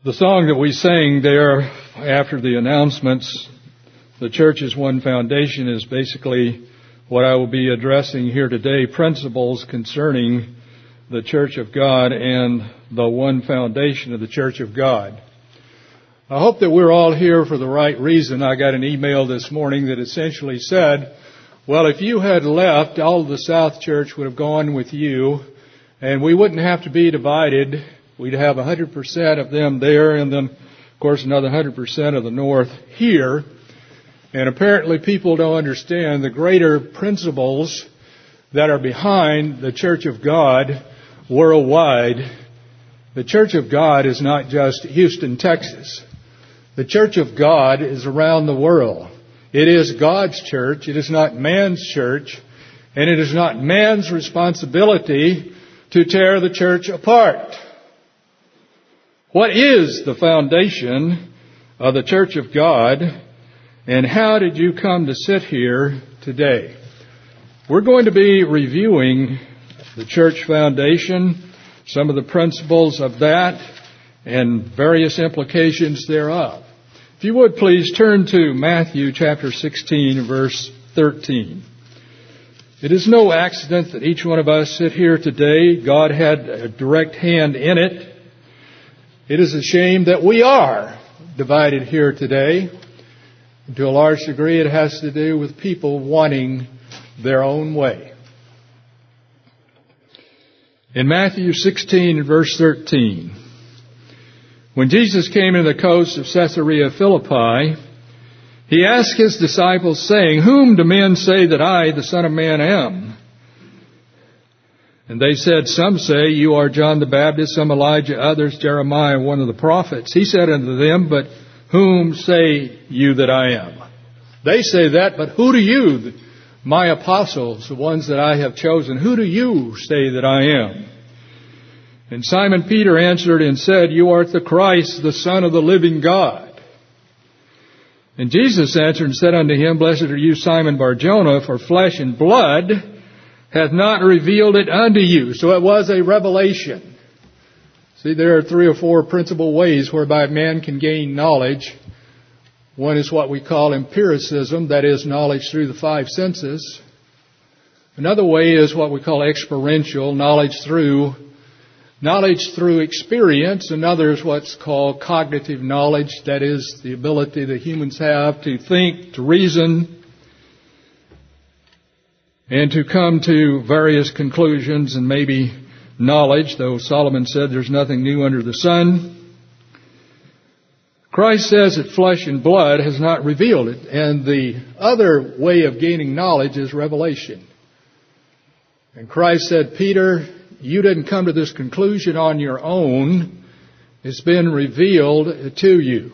The song that we sang there after the announcements, the church's one foundation, is basically what I will be addressing here today, principles concerning the Church of God and the one foundation of the Church of God. I hope that we're all here for the right reason. I got an email this morning that essentially said, well, if you had left, all of the South Church would have gone with you, and we wouldn't have to be divided. We'd have 100% of them there, and then, of course, another 100% of the North here. And apparently people don't understand the greater principles that are behind the Church of God worldwide. The Church of God is not just Houston, Texas. The Church of God is around the world. It is God's church. It is not man's church. And it is not man's responsibility to tear the church apart. What is the foundation of the Church of God, and how did you come to sit here today? We're going to be reviewing the church foundation, some of the principles of that, and various implications thereof. If you would please turn to Matthew chapter 16, verse 13. It is no accident that each one of us sit here today. God had a direct hand in it. It is a shame that we are divided here today. To a large degree, it has to do with people wanting their own way. In Matthew 16, verse 13, when Jesus came into the coast of Caesarea Philippi, He asked His disciples, saying, "Whom do men say that I, the Son of Man, am?" And they said, "Some say you are John the Baptist, some Elijah, others Jeremiah, one of the prophets." He said unto them, "But whom say you that I am?" They say that, but who do you, my apostles, the ones that I have chosen, who do you say that I am? And Simon Peter answered and said, "You art the Christ, the Son of the living God." And Jesus answered and said unto him, "Blessed are you, Simon Bar-Jonah, for flesh and blood hath not revealed it unto you." So it was a revelation. See, there are 3 or 4 principal ways whereby man can gain knowledge. One is what we call empiricism, that is, knowledge through the 5 senses. Another way is what we call experiential, knowledge through experience. Another is what's called cognitive knowledge, that is, the ability that humans have to think, to reason, and to come to various conclusions and maybe knowledge, though Solomon said there's nothing new under the sun. Christ says that flesh and blood has not revealed it, and the other way of gaining knowledge is revelation. And Christ said, "Peter, you didn't come to this conclusion on your own. It's been revealed to you.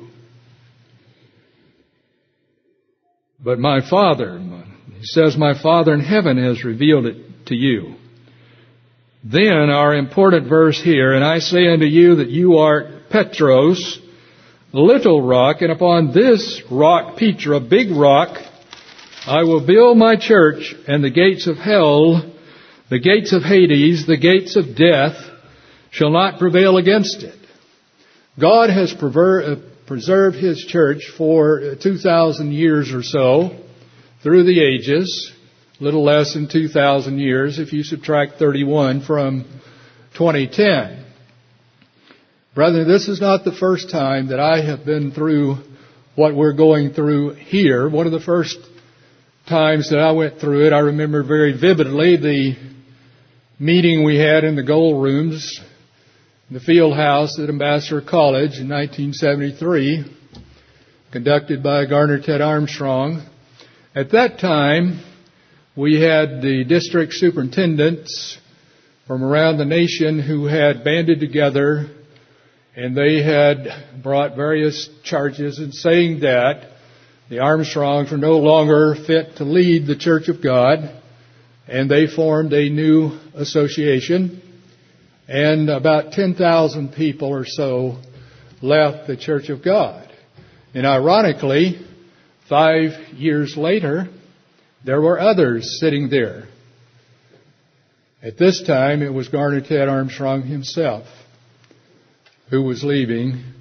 But my Father," He says, "my Father in heaven has revealed it to you." Then our important verse here, "And I say unto you that you are Petros, little rock, and upon this rock, Petra, big rock, I will build my church, and the gates of hell, the gates of Hades, the gates of death, shall not prevail against it." God has preserved His church for 2,000 years or so, through the ages, a little less than 2,000 years if you subtract 31 from 2010. Brethren, this is not the first time that I have been through what we're going through here. One of the first times that I went through it, I remember very vividly the meeting we had in the Gold Rooms, in the field house at Ambassador College in 1973, conducted by Garner Ted Armstrong. At that time, we had the district superintendents from around the nation who had banded together, and they had brought various charges in saying that the Armstrongs were no longer fit to lead the Church of God, and they formed a new association, and about 10,000 people or so left the Church of God. And ironically, 5 years later, there were others sitting there. At this time, it was Garner Ted Armstrong himself who was leaving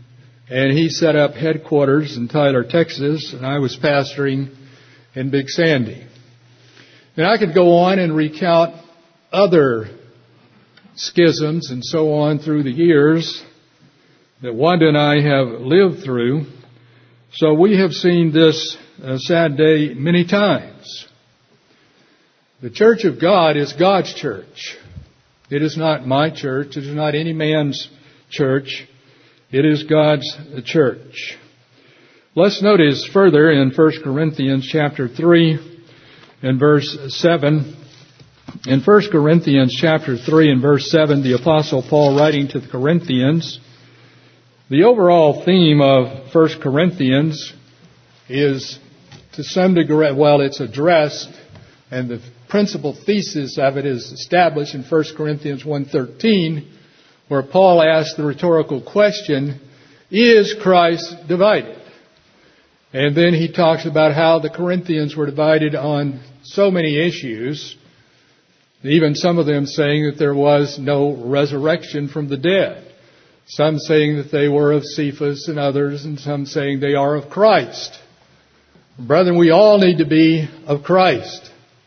and he set up headquarters in Tyler, Texas, and I was pastoring in Big Sandy. And I could go on and recount other schisms and so on through the years that Wanda and I have lived through. So we have seen this sad day many times. The church of God is God's church. It is not my church. It is not any man's church. It is God's church. Let's notice further in 1 Corinthians chapter 3 and verse 7. In 1 Corinthians chapter 3 and verse 7, the Apostle Paul writing to the Corinthians, the overall theme of 1 Corinthians is to some degree, well, it's addressed, and the principal thesis of it is established in 1 Corinthians 1:13, where Paul asks the rhetorical question, is Christ divided? And then he talks about how the Corinthians were divided on so many issues, even some of them saying that there was no resurrection from the dead. Some saying that they were of Cephas and others, and some saying they are of Christ. Brethren, we all need to be of Christ.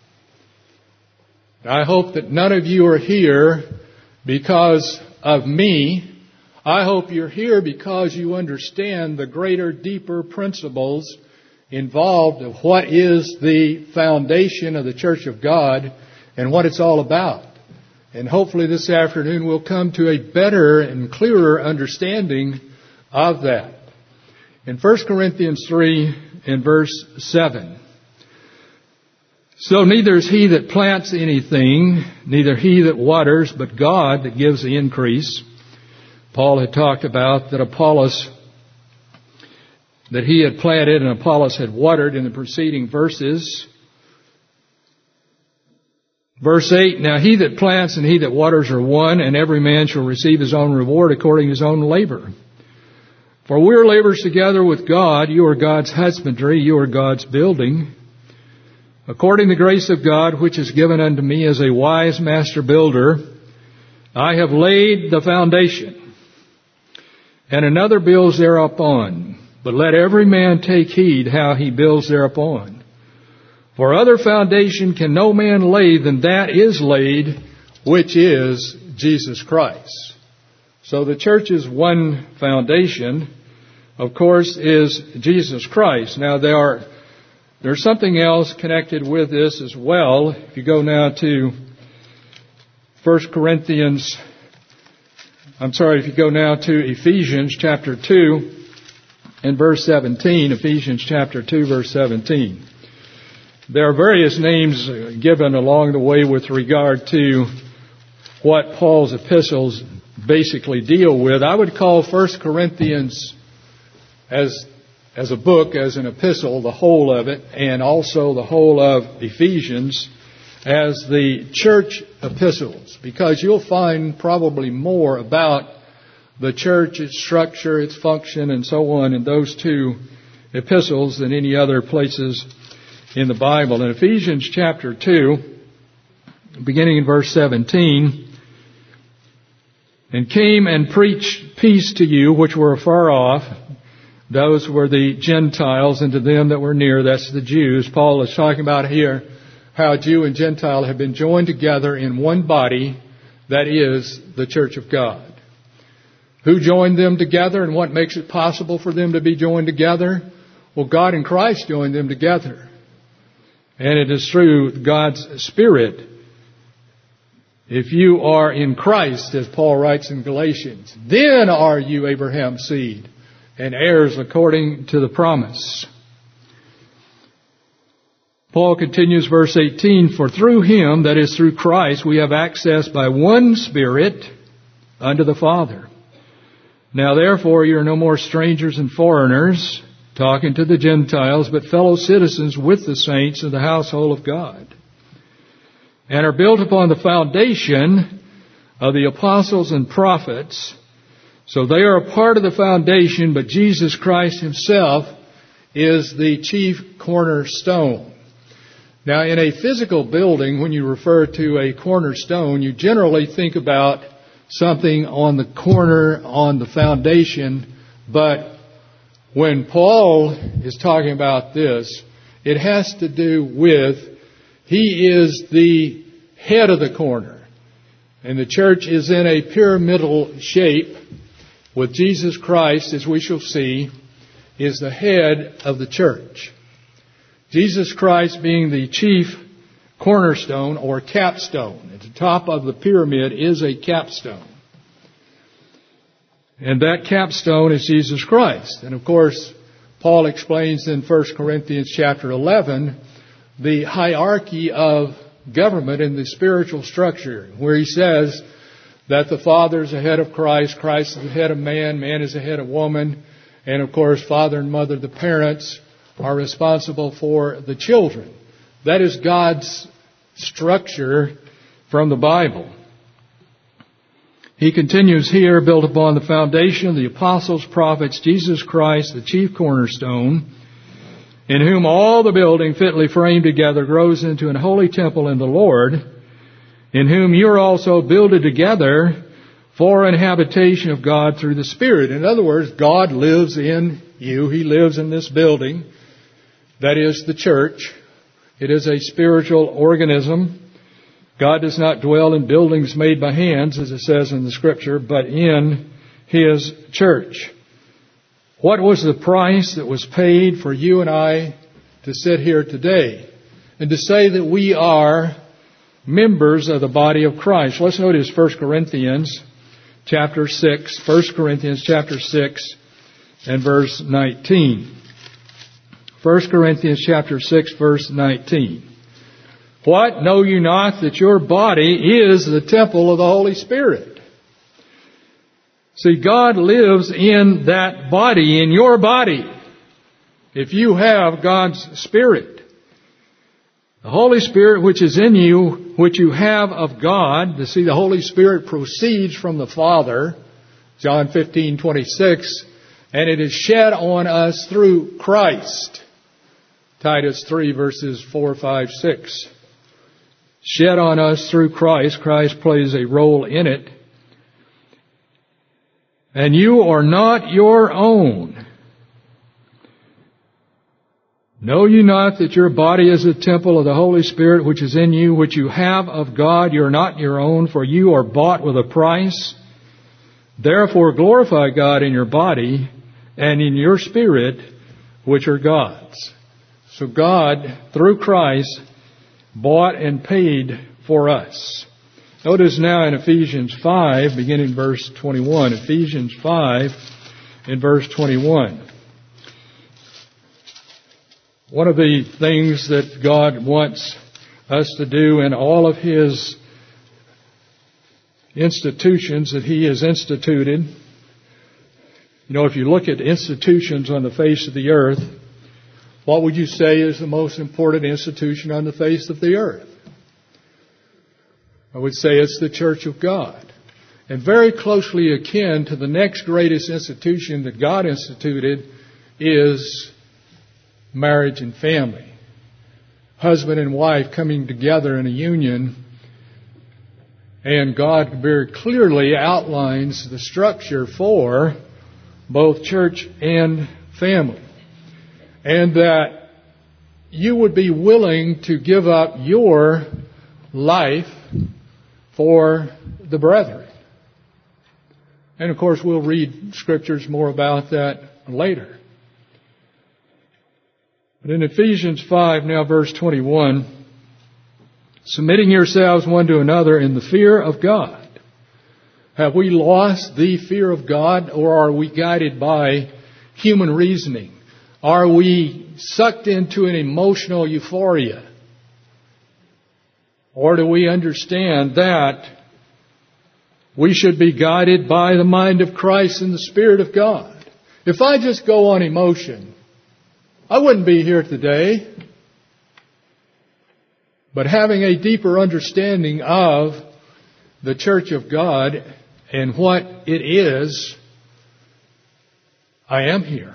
I hope that none of you are here because of me. I hope you're here because you understand the greater, deeper principles involved of what is the foundation of the Church of God and what it's all about. And hopefully this afternoon we'll come to a better and clearer understanding of that. In 1 Corinthians 3 and verse 7, so neither is he that plants anything, neither he that waters, but God that gives the increase. Paul had talked about that Apollos, that he had planted and Apollos had watered in the preceding verses. Verse 8, now he that plants and he that waters are one, and every man shall receive his own reward according to his own labor. For we are laborers together with God. You are God's husbandry, you are God's building. According to the grace of God, which is given unto me as a wise master builder, I have laid the foundation, and another builds thereupon. But let every man take heed how he builds thereupon. For other foundation can no man lay than that is laid, which is Jesus Christ. So the church's one foundation, of course, is Jesus Christ. Now there's something else connected with this as well. If you go now to if you go now to Ephesians chapter 2 and verse 17, Ephesians chapter 2 verse 17. There are various names given along the way with regard to what Paul's epistles basically deal with. I would call 1 Corinthians as a book, as an epistle, the whole of it, and also the whole of Ephesians as the church epistles, because you'll find probably more about the church, its structure, its function, and so on in those two epistles than any other places in the Bible. In Ephesians chapter 2, beginning in verse 17, and came and preached peace to you which were afar off. Those were the Gentiles, and to them that were near, that's the Jews. Paul is talking about here how Jew and Gentile have been joined together in one body, that is the church of God. Who joined them together and what makes it possible for them to be joined together? Well, God and Christ joined them together. And it is through God's Spirit. If you are in Christ, as Paul writes in Galatians, then are you Abraham's seed and heirs according to the promise. Paul continues verse 18, for through him, that is through Christ, we have access by one Spirit unto the Father. Now therefore you are no more strangers and foreigners, talking to the Gentiles, but fellow citizens with the saints of the household of God, and are built upon the foundation of the apostles and prophets. So they are a part of the foundation, but Jesus Christ himself is the chief cornerstone. Now, in a physical building, when you refer to a cornerstone, you generally think about something on the corner, on the foundation, But when Paul is talking about this, it has to do with he is the head of the corner. And the church is in a pyramidal shape with Jesus Christ, as we shall see, is the head of the church. Jesus Christ being the chief cornerstone or capstone. At the top of the pyramid is a capstone. And that capstone is Jesus Christ. And of course, Paul explains in 1 Corinthians chapter 11 the hierarchy of government in the spiritual structure, where he says that the Father is the head of Christ, Christ is the head of man, man is the head of woman, and of course, father and mother, the parents, are responsible for the children. That is God's structure from the Bible. He continues here, built upon the foundation of the apostles, prophets, Jesus Christ, the chief cornerstone, in whom all the building fitly framed together grows into an holy temple in the Lord, in whom you are also builded together for an habitation of God through the Spirit. In other words, God lives in you. He lives in this building. That is the church. It is a spiritual organism. God does not dwell in buildings made by hands, as it says in the Scripture, but in His church. What was the price that was paid for you and I to sit here today and to say that we are members of the body of Christ? Let's notice 1 Corinthians chapter 6, 1 Corinthians chapter 6 and verse 19. 1 Corinthians chapter 6, verse 19. What? Know you not that your body is the temple of the Holy Spirit? See, God lives in that body, in your body, if you have God's Spirit. The Holy Spirit which is in you, which you have of God. You see, the Holy Spirit proceeds from the Father, John 15:26, and it is shed on us through Christ. Titus 3 verses 4, 5, 6. Shed on us through Christ. Christ plays a role in it. And you are not your own. Know you not that your body is a temple of the Holy Spirit which is in you, which you have of God? You are not your own, for you are bought with a price. Therefore glorify God in your body and in your spirit, which are God's. So God, through Christ, bought and paid for us. Notice now in Ephesians 5, beginning verse 21. Ephesians 5 in verse 21. One of the things that God wants us to do in all of His institutions that He has instituted. You know, if you look at institutions on the face of the earth, what would you say is the most important institution on the face of the earth? I would say it's the Church of God. And very closely akin to the next greatest institution that God instituted is marriage and family. Husband and wife coming together in a union. And God very clearly outlines the structure for both church and family. And that you would be willing to give up your life for the brethren. And of course we'll read scriptures more about that later. But in Ephesians 5, now verse 21, submitting yourselves one to another in the fear of God. Have we lost the fear of God, or are we guided by human reasoning? Are we sucked into an emotional euphoria? Or do we understand that we should be guided by the mind of Christ and the Spirit of God? If I just go on emotion, I wouldn't be here today. But having a deeper understanding of the Church of God and what it is, I am here.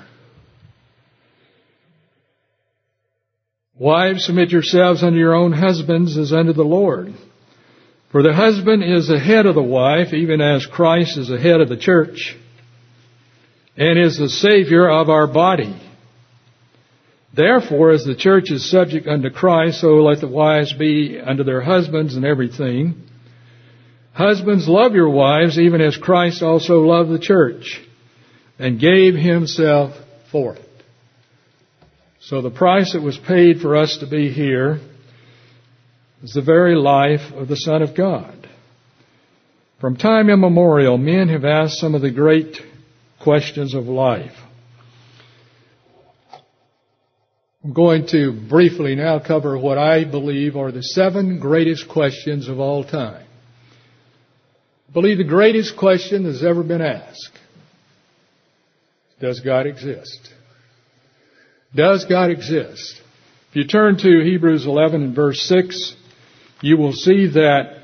Wives, submit yourselves unto your own husbands as unto the Lord. For the husband is the head of the wife, even as Christ is the head of the church, and is the Savior of our body. Therefore, as the church is subject unto Christ, so let the wives be unto their husbands in everything. Husbands, love your wives, even as Christ also loved the church, and gave himself for it. So the price that was paid for us to be here is the very life of the Son of God. From time immemorial, men have asked some of the great questions of life. I'm going to briefly now cover what I believe are the 7 greatest questions of all time. I believe the greatest question that's ever been asked: does God exist? Does God exist? If you turn to Hebrews 11 and verse 6, you will see that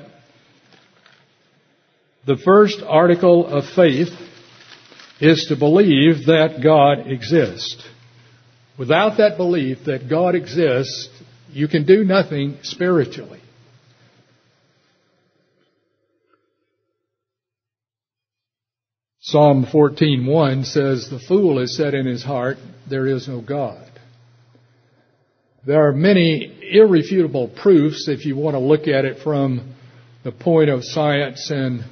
the first article of faith is to believe that God exists. Without that belief that God exists, you can do nothing spiritually. Psalm 14:1 says, "The fool has said in his heart, there is no God." There are many irrefutable proofs, if you want to look at it from the point of science and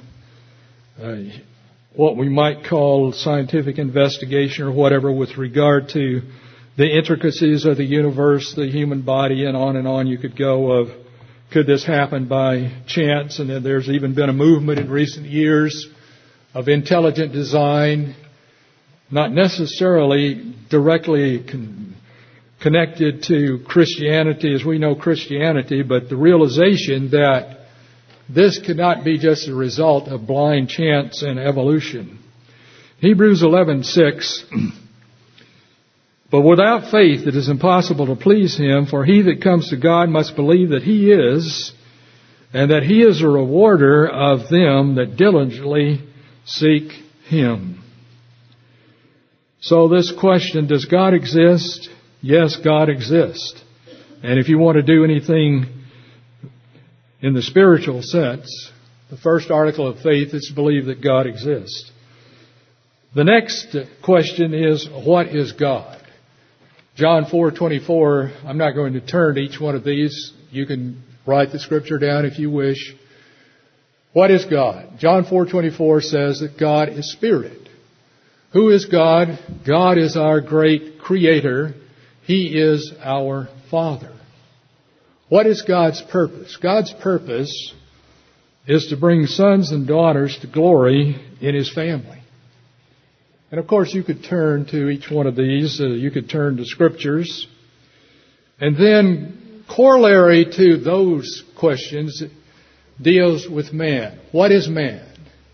what we might call scientific investigation or whatever, with regard to the intricacies of the universe, the human body, and on you could go of, could this happen by chance? And then there's even been a movement in recent years of intelligent design, not necessarily directly connected to Christianity as we know Christianity, but the realization that this could not be just a result of blind chance and evolution. Hebrews 11:6, "But without faith it is impossible to please Him, for he that comes to God must believe that He is, and that He is a rewarder of them that diligently seek Him." So this question, does God exist? Yes, God exists. And if you want to do anything in the spiritual sense, the first article of faith is to believe that God exists. The next question is, what is God? John 4:24, I'm not going to turn to each one of these. You can write the scripture down if you wish. What is God? John 4:24 says that God is spirit. Who is God? God is our great creator. He is our Father. What is God's purpose? God's purpose is to bring sons and daughters to glory in His family. And of course, you could turn to each one of these. You could turn to scriptures. And then, corollary to those questions deals with man. What is man?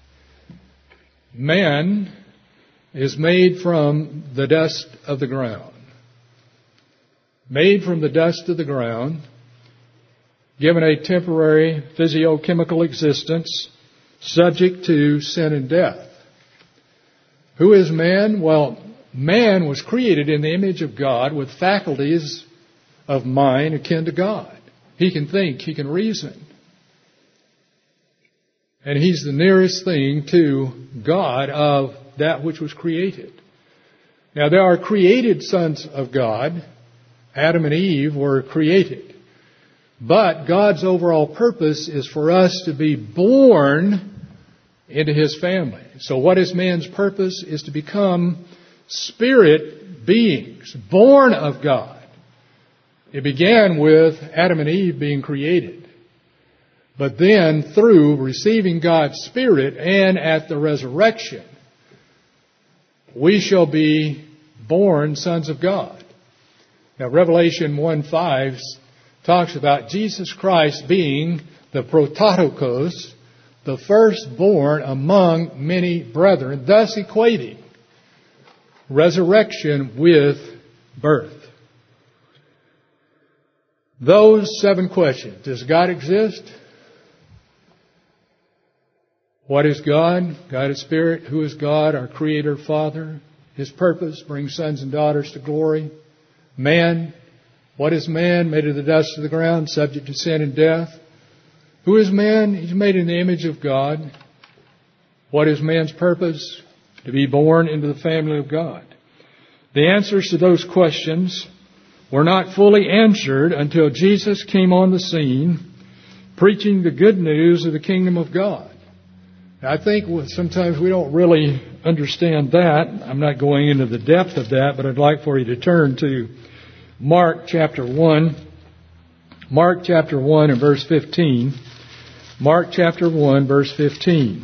Man is made from the dust of the ground. Made from the dust of the ground, given a temporary physiochemical existence, subject to sin and death. Who is man? Well, man was created in the image of God with faculties of mind akin to God. He can think, he can reason. And he's the nearest thing to God of that which was created. Now, there are created sons of God. Adam and Eve were created. But God's overall purpose is for us to be born into His family. So what is man's purpose? Is to become spirit beings, born of God. It began with Adam and Eve being created. But then through receiving God's Spirit and at the resurrection, we shall be born sons of God. Now, Revelation 1:5 talks about Jesus Christ being the prototokos, the firstborn among many brethren, thus equating resurrection with birth. Those 7 questions. Does God exist? What is God? God is Spirit. Who is God? Our Creator, Father. His purpose, bring sons and daughters to glory. Man. What is man? Made of the dust of the ground, subject to sin and death. Who is man? He's made in the image of God. What is man's purpose? to be born into the family of God? The answers to those questions were not fully answered until Jesus came on the scene preaching the good news of the kingdom of God. I think sometimes we don't really understand that. I'm not going into the depth of that, but I'd like for you to turn to Mark chapter 1. Mark chapter 1 and verse 15. Mark chapter 1 verse 15.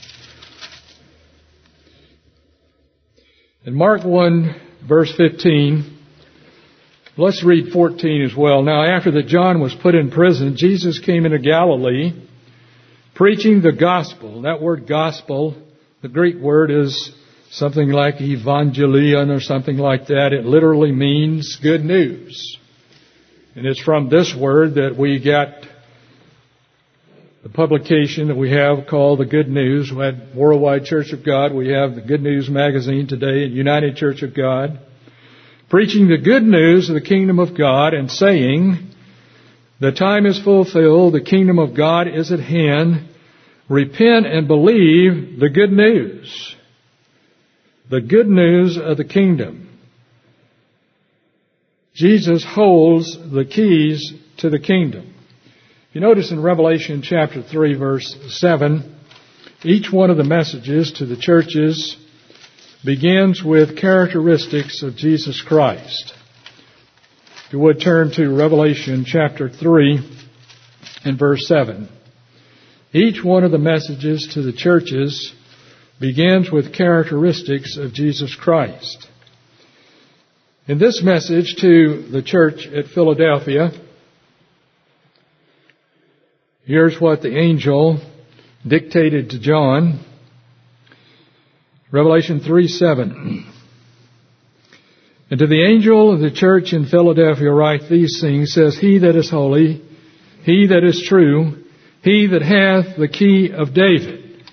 In Mark 1 verse 15, let's read 14 as well. Now after that John was put in prison, Jesus came into Galilee, preaching the gospel. That word gospel, the Greek word is something like evangelion or something like that. It literally means good news. And it's from this word that we get the publication that we have called the Good News. At Worldwide Church of God, we have the Good News magazine today at United Church of God, preaching the good news of the kingdom of God and saying, the time is fulfilled, the kingdom of God is at hand. Repent and believe the good news. The good news of the kingdom. Jesus holds the keys to the kingdom. You notice in Revelation chapter 3 verse 7, each one of the messages to the churches begins with characteristics of Jesus Christ. If you would turn to Revelation chapter 3 and verse 7. Each one of the messages to the churches begins with characteristics of Jesus Christ. In this message to the church at Philadelphia, here's what the angel dictated to John. Revelation 3:7. And to the angel of the church in Philadelphia write these things, says, He that is holy, He that is true, He that hath the key of David.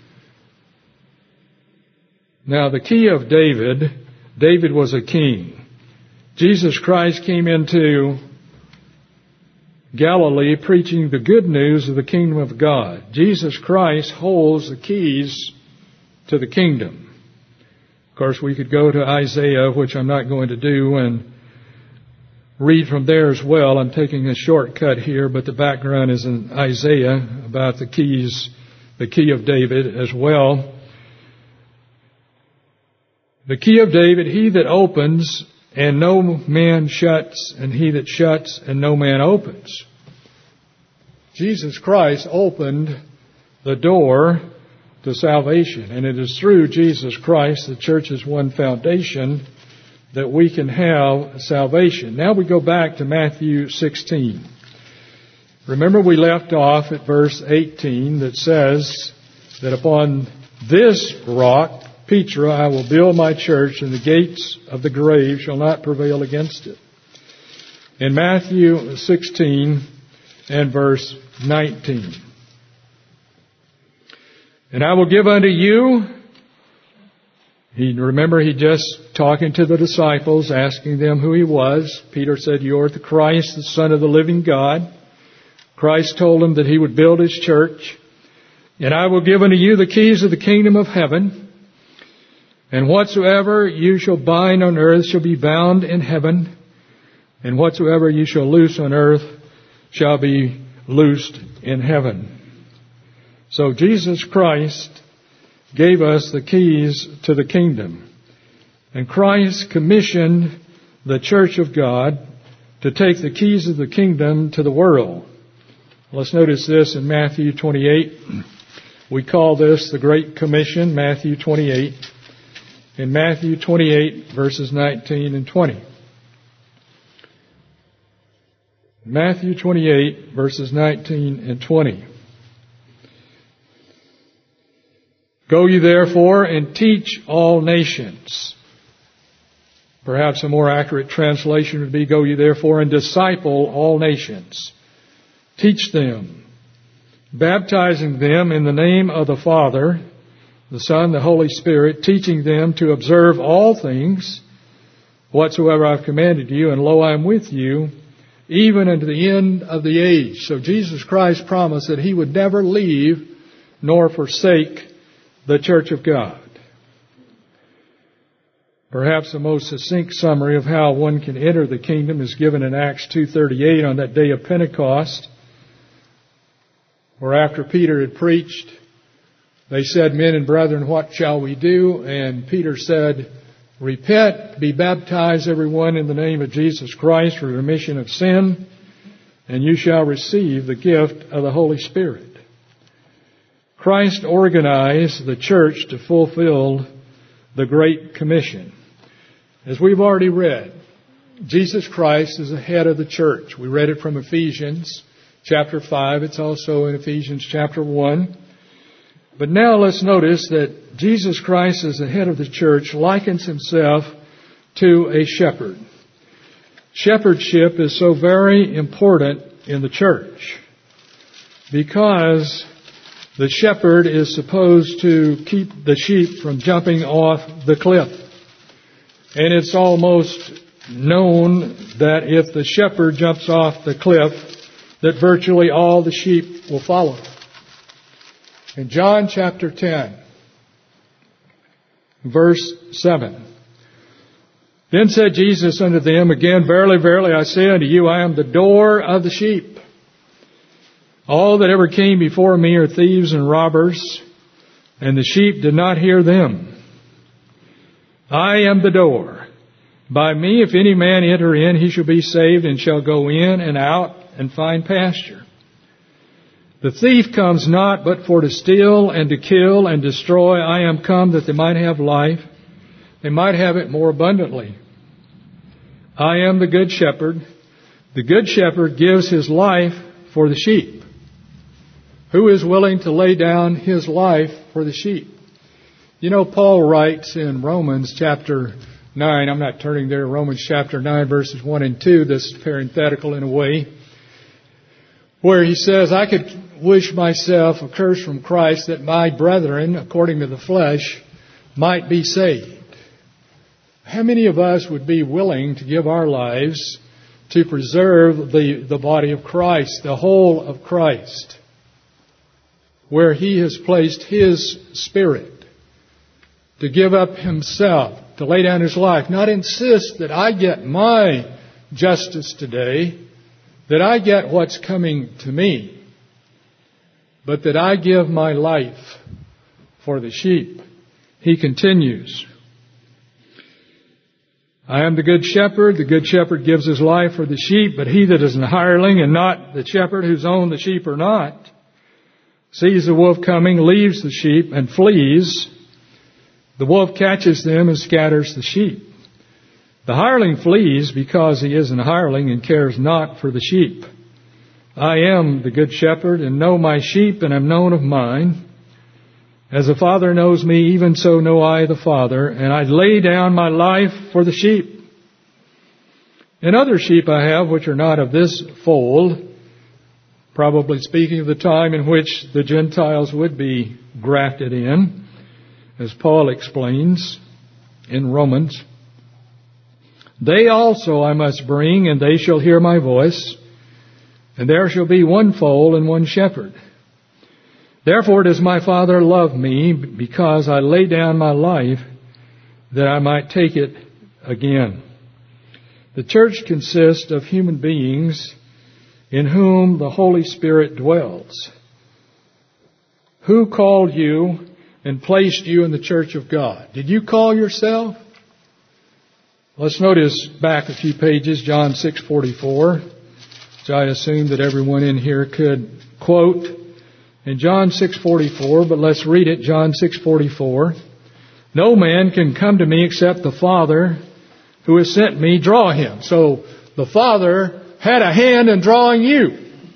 Now the key of David, David was a king. Jesus Christ came into Galilee preaching the good news of the kingdom of God. Jesus Christ holds the keys to the kingdom. Of course, we could go to Isaiah, which I'm not going to do, and read from there as well. I'm taking a shortcut here, but the background is in Isaiah about the keys, the key of David as well. The key of David, he that opens and no man shuts, and he that shuts and no man opens. Jesus Christ opened the door to salvation, and it is through Jesus Christ, the church's one foundation, that we can have salvation. Now we go back to Matthew 16. Remember we left off at verse 18 that says that upon this rock, Petra, I will build my church, and the gates of the grave shall not prevail against it. In Matthew 16 and verse 19. And I will give unto you, remember he just talking to the disciples, asking them who he was. Peter said, You are the Christ, the Son of the living God. Christ told him that he would build his church. And I will give unto you the keys of the kingdom of heaven. And whatsoever you shall bind on earth shall be bound in heaven, and whatsoever you shall loose on earth shall be loosed in heaven. So Jesus Christ gave us the keys to the kingdom. And Christ commissioned the church of God to take the keys of the kingdom to the world. Let's notice this in Matthew 28. We call this the Great Commission, Matthew 28. In Matthew 28, verses 19 and 20. Matthew 28, verses 19 and 20. Go ye therefore and teach all nations. Perhaps a more accurate translation would be, Go ye therefore and disciple all nations. Teach them, baptizing them in the name of the Father, the Son, the Holy Spirit, teaching them to observe all things whatsoever I've commanded you, and lo, I am with you, even unto the end of the age. So Jesus Christ promised that He would never leave nor forsake the church of God. Perhaps the most succinct summary of how one can enter the kingdom is given in Acts 2:38 on that day of Pentecost, where after Peter had preached, they said, "Men and brethren, what shall we do?" And Peter said, "Repent, be baptized everyone in the name of Jesus Christ for remission of sin, and you shall receive the gift of the Holy Spirit." Christ organized the church to fulfill the Great Commission. As we've already read, Jesus Christ is the head of the church. We read it from Ephesians chapter 5. It's also in Ephesians chapter 1. But now let's notice that Jesus Christ as the head of the church likens himself to a shepherd. Shepherdship is so very important in the church because the shepherd is supposed to keep the sheep from jumping off the cliff. And it's almost known that if the shepherd jumps off the cliff, that virtually all the sheep will follow. In John chapter 10, verse 7, "Then said Jesus unto them again, Verily, verily, I say unto you, I am the door of the sheep. All that ever came before me are thieves and robbers, and the sheep did not hear them. I am the door. By me, if any man enter in, he shall be saved, and shall go in and out and find pasture. The thief comes not but for to steal and to kill and destroy. I am come that they might have life, they might have it more abundantly. I am the good shepherd. The good shepherd gives his life for the sheep. Who is willing to lay down his life for the sheep?" You know, Paul writes in Romans chapter 9, I'm not turning there, Romans chapter 9 verses 1 and 2, this is parenthetical in a way, where he says, "I could wish myself accursed from Christ that my brethren, according to the flesh, might be saved." How many of us would be willing to give our lives to preserve the body of Christ, the whole of Christ, where He has placed His Spirit, to give up Himself, to lay down His life, not insist that I get my justice today, that I get what's coming to me, but that I give my life for the sheep. He continues, "I am the good shepherd. The good shepherd gives his life for the sheep, but he that is an hireling and not the shepherd whose own the sheep are not, sees the wolf coming, leaves the sheep, and flees. The wolf catches them and scatters the sheep. The hireling flees because he is an hireling and cares not for the sheep. I am the good shepherd and know my sheep and am known of mine. As the Father knows me, even so know I the Father, and I lay down my life for the sheep. And other sheep I have which are not of this fold," probably speaking of the time in which the Gentiles would be grafted in, as Paul explains in Romans. "They also I must bring, and they shall hear my voice, and there shall be one fold and one shepherd. Therefore does my Father love me, because I lay down my life, that I might take it again." The church consists of human beings in whom the Holy Spirit dwells. Who called you and placed you in the church of God? Did you call yourself? Let's notice back a few pages, John 6:44, which I assume that everyone in here could quote. In John 6:44, but let's read it, John 6:44. "No man can come to me except the Father who has sent me draw him." So the Father had a hand in drawing you.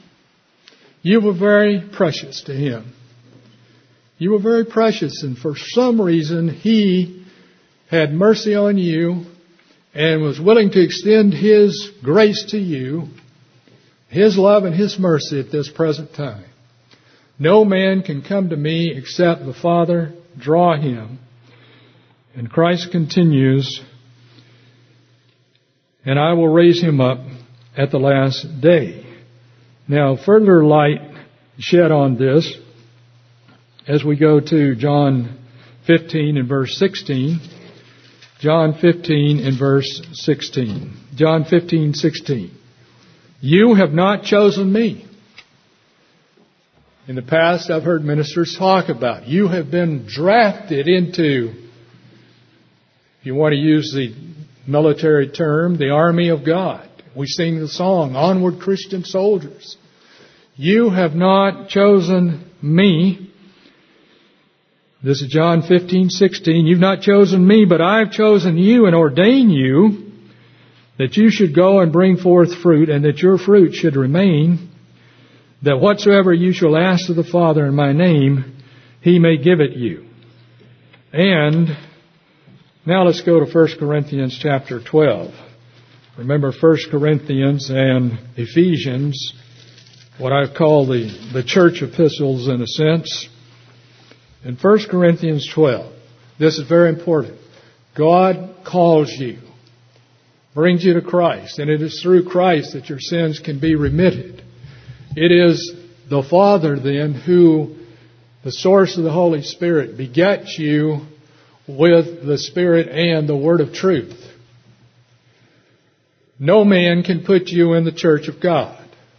You were very precious to Him. You were very precious, and for some reason He had mercy on you and was willing to extend His grace to you, His love and His mercy at this present time. "No man can come to me except the Father draw him." And Christ continues, "And I will raise him up at the last day." Now, further light shed on this as we go to John 15 and verse 16. John 15 in verse 16. John 15:16. You have not chosen me. In the past, I've heard ministers talk about you have been drafted into, if you want to use the military term, the army of God. We sing the song, Onward Christian Soldiers. You have not chosen me. This is John 15:16. You've not chosen me, but I've chosen you and ordained you that you should go and bring forth fruit, and that your fruit should remain, that whatsoever you shall ask of the Father in my name, He may give it you. And now let's go to 1 Corinthians chapter 12. Remember 1 Corinthians and Ephesians, what I call the church epistles in a sense. In 1 Corinthians 12, this is very important. God calls you, brings you to Christ, and it is through Christ that your sins can be remitted. It is the Father then who, the source of the Holy Spirit, begets you with the Spirit and the Word of truth. No man can put you in the church of God.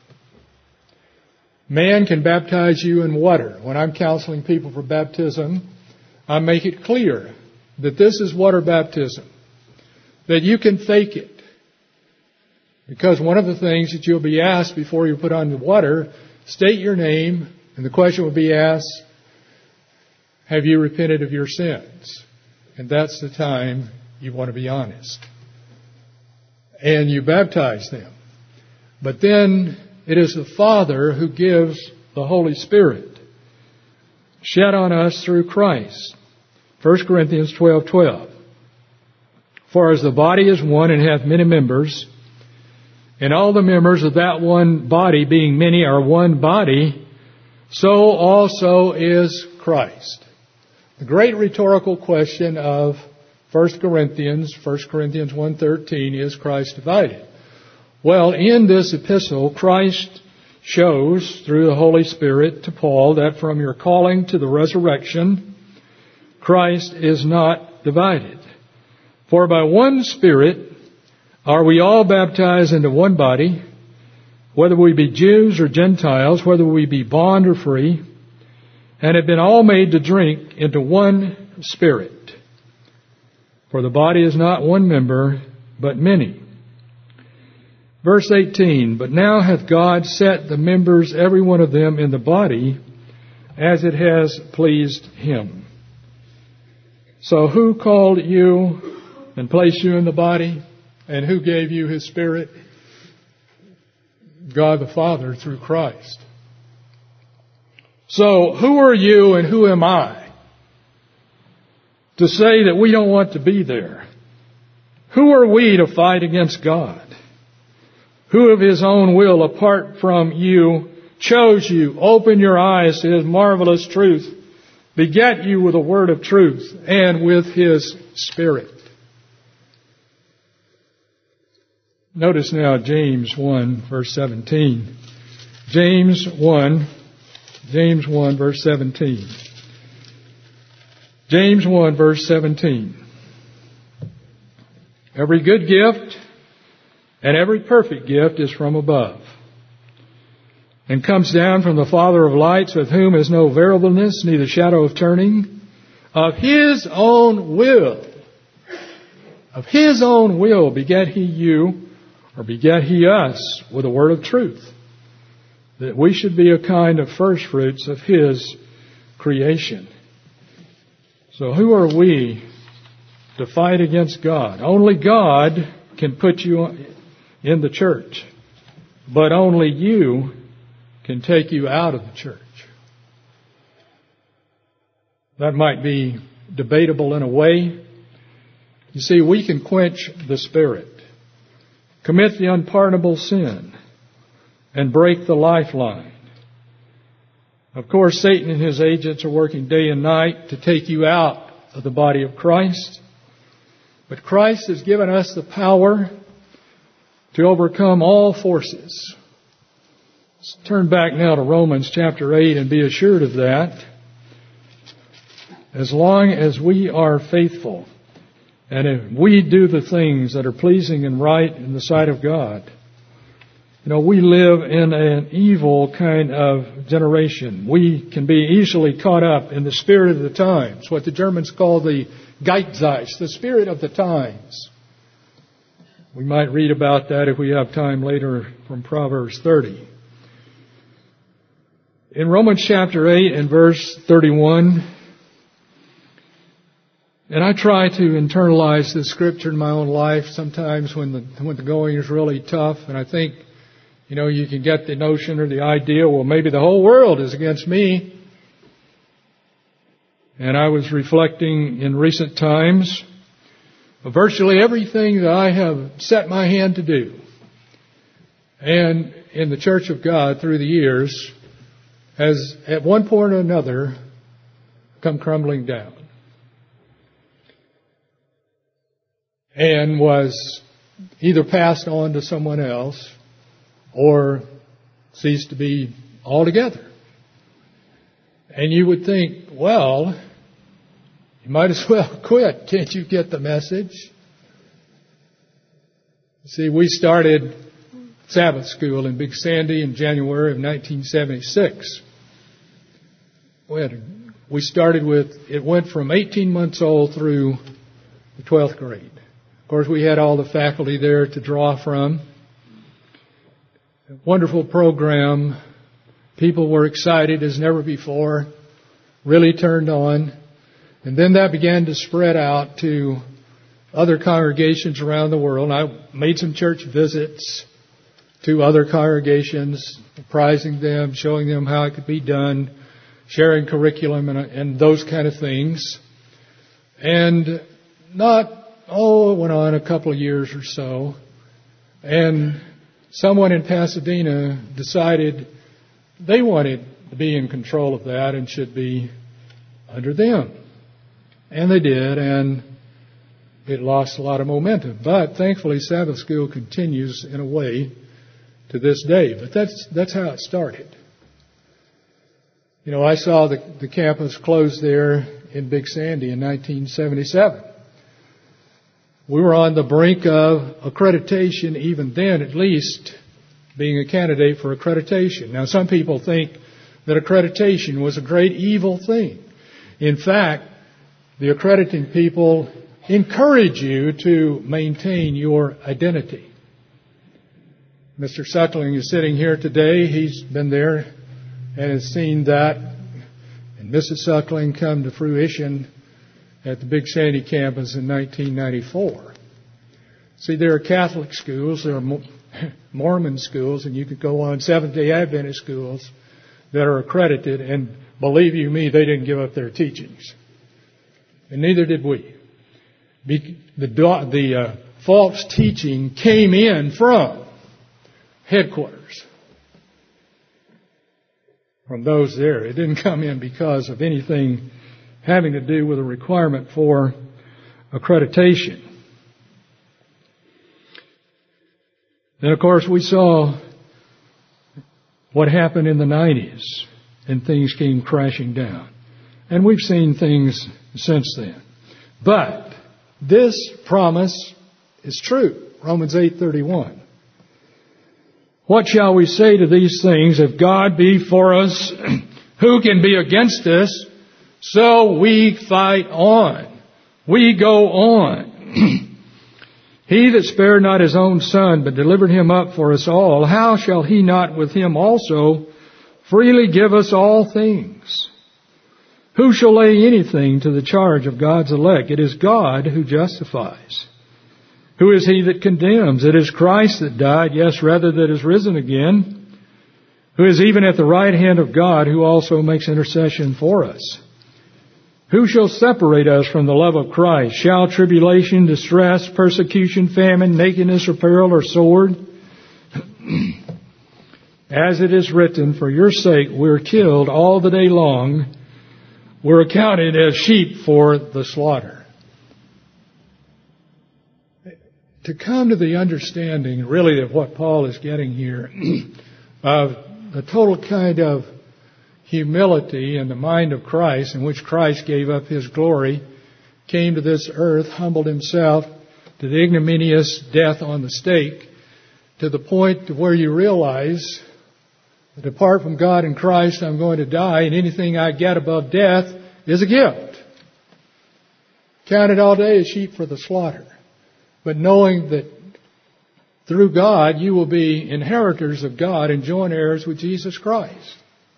Man can baptize you in water. When I'm counseling people for baptism, I make it clear that this is water baptism, that you can fake it. Because one of the things that you'll be asked before you put on the water, state your name, and the question will be asked, have you repented of your sins? And that's the time you want to be honest. And you baptize them. But then it is the Father who gives the Holy Spirit, shed on us through Christ. 1 Corinthians 12:12. For as the body is one and hath many members, and all the members of that one body, being many, are one body, so also is Christ. The great rhetorical question of 1 Corinthians 1:13, is Christ divided? Well, in this epistle, Christ shows through the Holy Spirit to Paul that from your calling to the resurrection, Christ is not divided. For by one Spirit are we all baptized into one body, whether we be Jews or Gentiles, whether we be bond or free, and have been all made to drink into one Spirit. For the body is not one member, but many. Verse 18, but now hath God set the members, every one of them, in the body, as it has pleased Him. So who called you and placed you in the body? And who gave you His Spirit? God the Father through Christ. So who are you and who am I to say that we don't want to be there? Who are we to fight against God? Who of His own will, apart from you, chose you, opened your eyes to His marvelous truth, begat you with a word of truth, and with His Spirit? Notice now James 1, verse 17. James 1, verse 17. James 1, verse 17. Every good gift and every perfect gift is from above, and comes down from the Father of lights, with whom is no variableness, neither shadow of turning. Of His own will begat He you, or begat He us, with a word of truth, that we should be a kind of first fruits of His creation. So who are we to fight against God? Only God can put you in the church, but only you can take you out of the church. That might be debatable in a way. You see, we can quench the Spirit, commit the unpardonable sin, and break the lifeline. Of course, Satan and his agents are working day and night to take you out of the body of Christ. But Christ has given us the power to overcome all forces. Let's turn back now to Romans chapter 8 and be assured of that. As long as we are faithful And if we do the things that are pleasing and right in the sight of God, we live in an evil kind of generation. We can be easily caught up in the spirit of the times, what the Germans call the Geistgeist, the spirit of the times. We might read about that if we have time later from Proverbs 30. In Romans chapter 8 and verse 31, and I try to internalize this scripture in my own life sometimes when the going is really tough, and I think, you can get the notion or the idea, well, maybe the whole world is against me. And I was reflecting in recent times, virtually everything that I have set my hand to do, and in the Church of God through the years, has at one point or another come crumbling down. And was either passed on to someone else or ceased to be altogether. And you would think, well, you might as well quit. Can't you get the message? See, we started Sabbath school in Big Sandy in January of 1976. We started with, it went from 18 months old through the 12th grade. Of course, we had all the faculty there to draw from. A wonderful program. People were excited as never before, really turned on. And then that began to spread out to other congregations around the world. I made some church visits to other congregations, apprising them, showing them how it could be done, sharing curriculum and those kind of things. And it went on a couple of years or so. And someone in Pasadena decided they wanted to be in control of that and should be under them. And they did, and it lost a lot of momentum. But thankfully, Sabbath school continues in a way to this day. But that's how it started. I saw the campus closed there in Big Sandy in 1977. We were on the brink of accreditation even then, at least being a candidate for accreditation. Now, some people think that accreditation was a great evil thing. In fact, the accrediting people encourage you to maintain your identity. Mr. Suckling is sitting here today. He's been there and has seen that. And Mrs. Suckling come to fruition at the Big Sandy campus in 1994. See, there are Catholic schools, there are Mormon schools, and you could go on Seventh-day Adventist schools that are accredited, and believe you me, they didn't give up their teachings. And neither did we. The false teaching came in from headquarters, from those there. It didn't come in because of anything having to do with a requirement for accreditation. Then, of course, we saw what happened in the 90s, and things came crashing down. And we've seen things since then. But this promise is true. Romans 8:31. What shall we say to these things? If God be for us, who can be against us? So we fight on. We go on. He that spared not his own Son, but delivered him up for us all, how shall he not with him also freely give us all things? Who shall lay anything to the charge of God's elect? It is God who justifies. Who is he that condemns? It is Christ that died, yes, rather that is risen again, who is even at the right hand of God, who also makes intercession for us. Who shall separate us from the love of Christ? Shall tribulation, distress, persecution, famine, nakedness, or peril, or sword? As it is written, for your sake we're killed all the day long. We're accounted as sheep for the slaughter. To come to the understanding, really, of what Paul is getting here, of the total kind of humility in the mind of Christ, in which Christ gave up His glory came to this earth, humbled himself to the ignominious death on the stake, to the point to where you realize that apart from God and Christ, I'm going to die, and anything I get above death is a gift. Counted all day as sheep for the slaughter. But knowing that through God, you will be inheritors of God and joint heirs with Jesus Christ.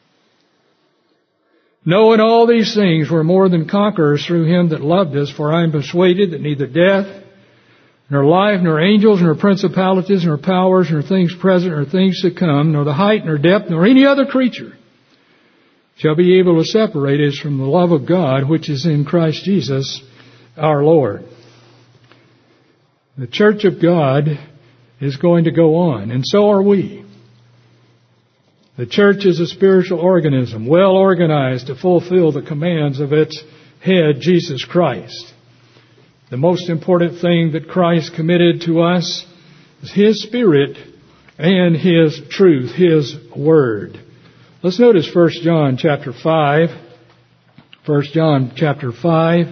Knowing all these things, we're more than conquerors through Him that loved us, for I am persuaded that neither death, nor life, nor angels, nor principalities, nor powers, nor things present, nor things to come, nor the height, nor depth, nor any other creature shall be able to separate us from the love of God, which is in Christ Jesus our Lord. The church of God is going to go on, and so are we. The church is a spiritual organism, well organized to fulfill the commands of its head, Jesus Christ. The most important thing that Christ committed to us is His Spirit and His truth, His Word. Let's notice 1 John chapter 5. 1 John chapter 5.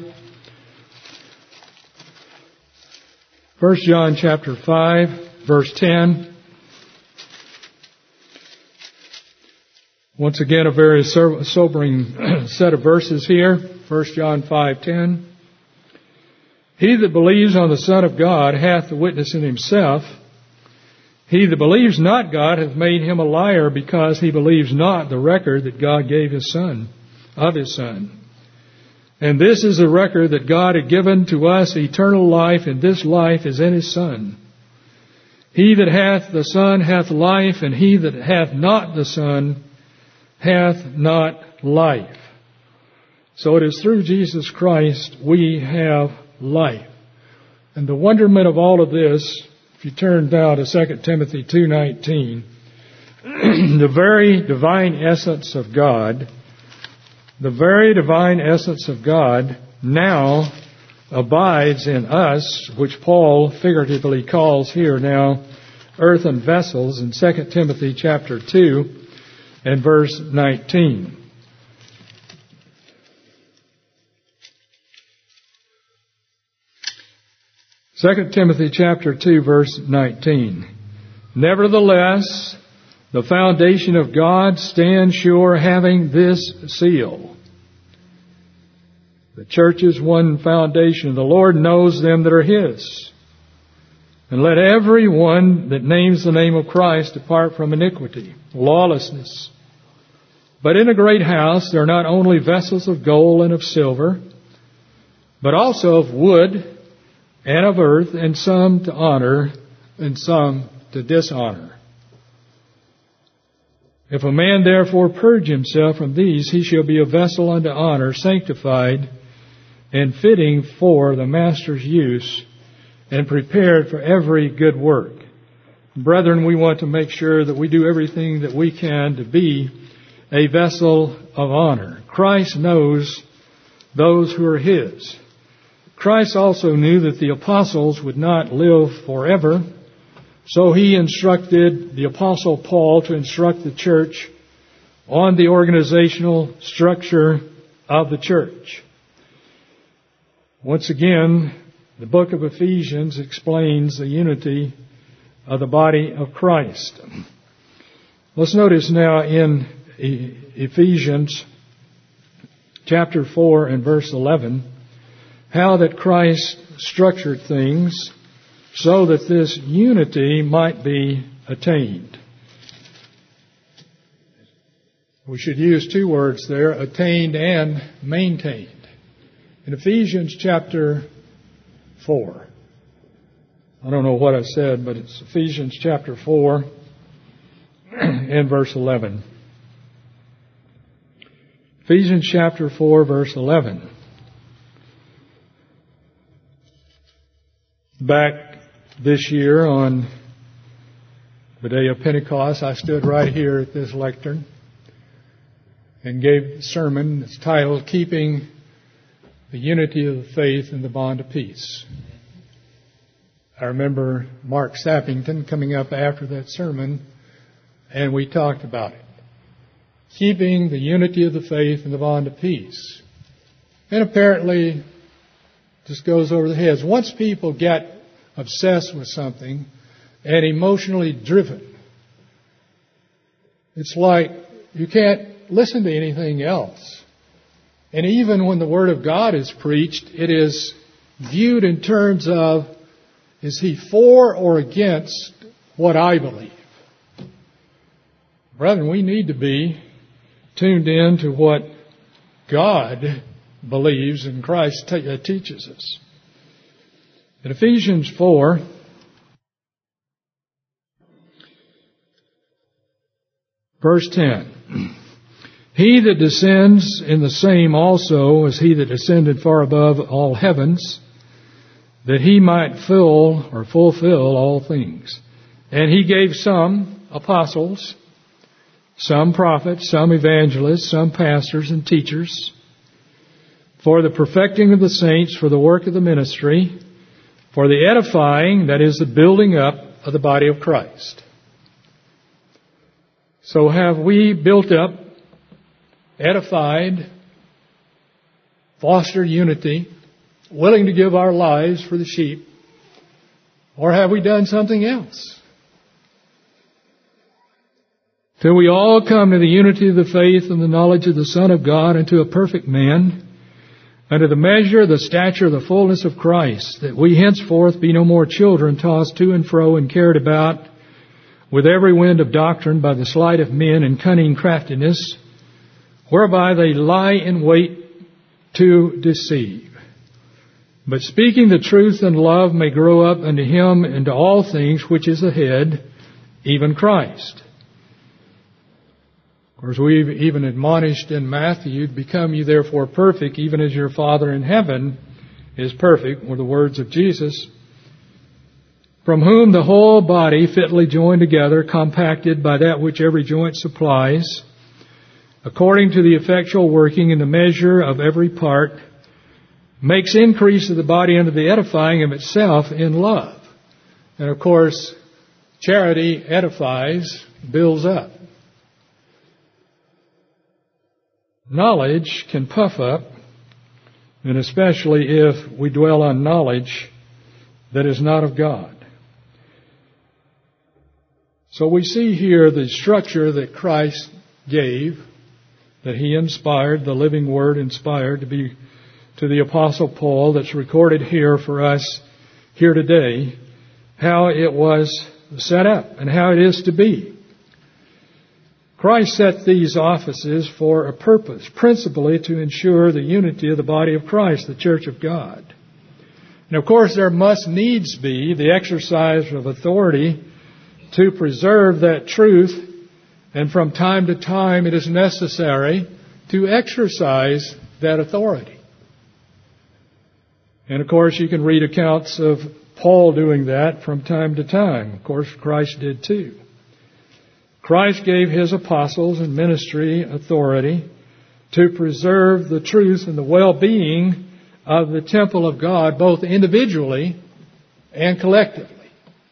1 John chapter 5, verse 10. Once again, a very sobering set of verses here. 1 John 5:10. He that believes on the Son of God hath the witness in himself. He that believes not God hath made him a liar, because he believes not the record that God gave His Son, of His Son. And this is the record that God had given to us eternal life, and this life is in His Son. He that hath the Son hath life, and he that hath not the Son hath not life. So it is through Jesus Christ we have life. And the wonderment of all of this, if you turn now to 2 Timothy 2:19, the very divine essence of God, now abides in us, which Paul figuratively calls here now earthen vessels in 2 Timothy chapter 2 and verse 19. Second Timothy chapter 2 verse 19. Nevertheless, the foundation of God stands sure, having this seal. The church is one foundation. The Lord knows them that are His. And let every one that names the name of Christ depart from iniquity, lawlessness. But in a great house there are not only vessels of gold and of silver, but also of wood and of earth, and some to honor and some to dishonor. If a man therefore purge himself from these, he shall be a vessel unto honor, sanctified and fitting for the master's use, and prepared for every good work. Brethren, we want to make sure that we do everything that we can to be a vessel of honor. Christ knows those who are His. Christ also knew that the apostles would not live forever, so He instructed the apostle Paul to instruct the church on the organizational structure of the church. Once again, the book of Ephesians explains the unity of the body of Christ. Let's notice now in Ephesians chapter 4 and verse 11, how that Christ structured things so that this unity might be attained. We should use two words there, attained and maintained. In Ephesians chapter 4, I don't know what I said, but it's Ephesians chapter 4 and verse 11. Ephesians chapter 4, verse 11. Back this year on the day of Pentecost, I stood right here at this lectern and gave a sermon that's titled, Keeping the Unity of the Faith and the Bond of Peace. I remember Mark Sappington coming up after that sermon, and we talked about it. Keeping the unity of the faith and the bond of peace. And apparently, Just goes over the heads. Once people get obsessed with something and emotionally driven, it's like you can't listen to anything else. And even when the Word of God is preached, it is viewed in terms of, is he for or against what I believe? Brethren, we need to be tuned in to what God believes and Christ teaches us. In Ephesians 4, verse 10, he that descends in the same also as he that descended far above all heavens, that he might fill or fulfill all things. And he gave some apostles, some prophets, some evangelists, some pastors and teachers, for the perfecting of the saints, for the work of the ministry, for the edifying, that is the building up of the body of Christ. So have we built up, edified, fostered unity, willing to give our lives for the sheep, or have we done something else? Till we all come to the unity of the faith and the knowledge of the Son of God, and to a perfect man, unto the measure of the stature of the fullness of Christ, that we henceforth be no more children, tossed to and fro and carried about with every wind of doctrine by the sleight of men and cunning craftiness, whereby they lie in wait to deceive. But speaking the truth in love may grow up unto him into all things which is the head, even Christ. Of course, we've even admonished in Matthew, become ye therefore perfect, even as your Father in heaven is perfect, were the words of Jesus, from whom the whole body fitly joined together, compacted by that which every joint supplies, according to the effectual working in the measure of every part, makes increase of the body unto the edifying of itself in love. And of course, charity edifies, builds up. Knowledge can puff up, and especially if we dwell on knowledge that is not of God. So we see here the structure that Christ gave, that He inspired, the living Word inspired to be to the Apostle Paul, that's recorded here for us here today, how it was set up and how it is to be. Christ set these offices for a purpose, principally to ensure the unity of the body of Christ, the Church of God. And of course, there must needs be the exercise of authority to preserve that truth, and from time to time it is necessary to exercise that authority. And of course, you can read accounts of Paul doing that from time to time. Of course, Christ did too. Christ gave His apostles and ministry authority to preserve the truth and the well-being of the temple of God, both individually and collectively.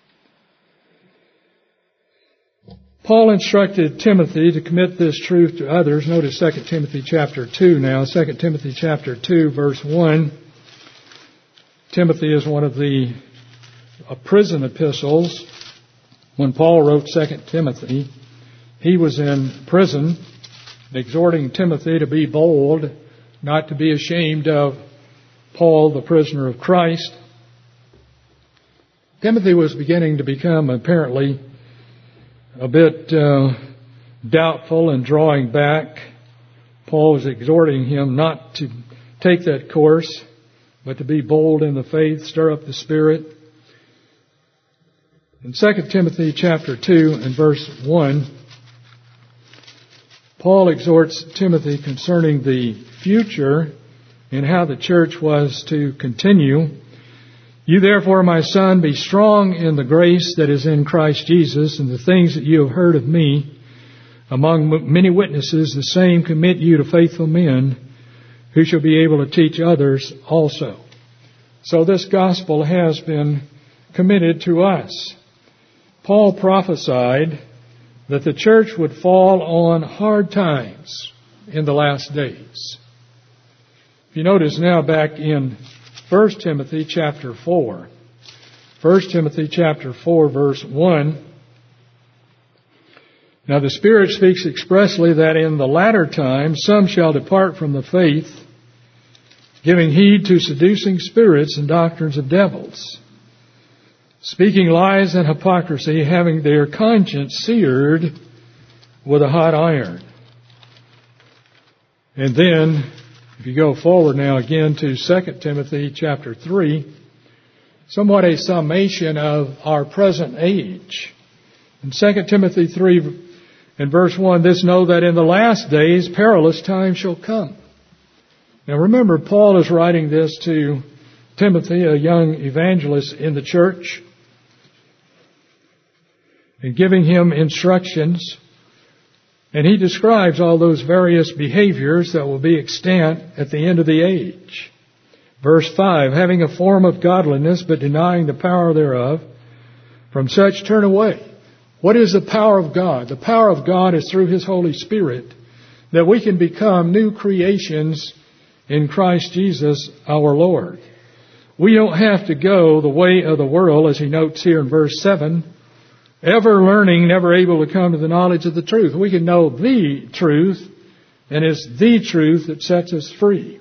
Paul instructed Timothy to commit this truth to others. Notice 2 Timothy chapter 2 now. 2 Timothy chapter 2, verse 1. Timothy is one of the prison epistles. When Paul wrote 2 Timothy, he was in prison, exhorting Timothy to be bold, not to be ashamed of Paul, the prisoner of Christ. Timothy was beginning to become apparently a bit doubtful and drawing back. Paul was exhorting him not to take that course, but to be bold in the faith, stir up the Spirit. In 2 Timothy chapter 2 and verse 1, Paul exhorts Timothy concerning the future and how the church was to continue. You therefore, my son, be strong in the grace that is in Christ Jesus, and the things that you have heard of me among many witnesses, the same commit you to faithful men who shall be able to teach others also. So this gospel has been committed to us. Paul prophesied that the church would fall on hard times in the last days. If you notice now back in 1 Timothy chapter 4. 1 Timothy chapter 4, verse 1. Now the Spirit speaks expressly that in the latter time some shall depart from the faith, giving heed to seducing spirits and doctrines of devils, speaking lies and hypocrisy, having their conscience seared with a hot iron. And then, if you go forward now again to 2 Timothy chapter 3, somewhat a summation of our present age. In 2 Timothy 3 and verse 1, this know that in the last days perilous times shall come. Now remember, Paul is writing this to Timothy, a young evangelist in the church, and giving him instructions. And he describes all those various behaviors that will be extant at the end of the age. Verse 5, having a form of godliness, but denying the power thereof, from such turn away. What is the power of God? The power of God is through His Holy Spirit, that we can become new creations in Christ Jesus our Lord. We don't have to go the way of the world, as he notes here in verse 7, ever learning, never able to come to the knowledge of the truth. We can know the truth, and it's the truth that sets us free.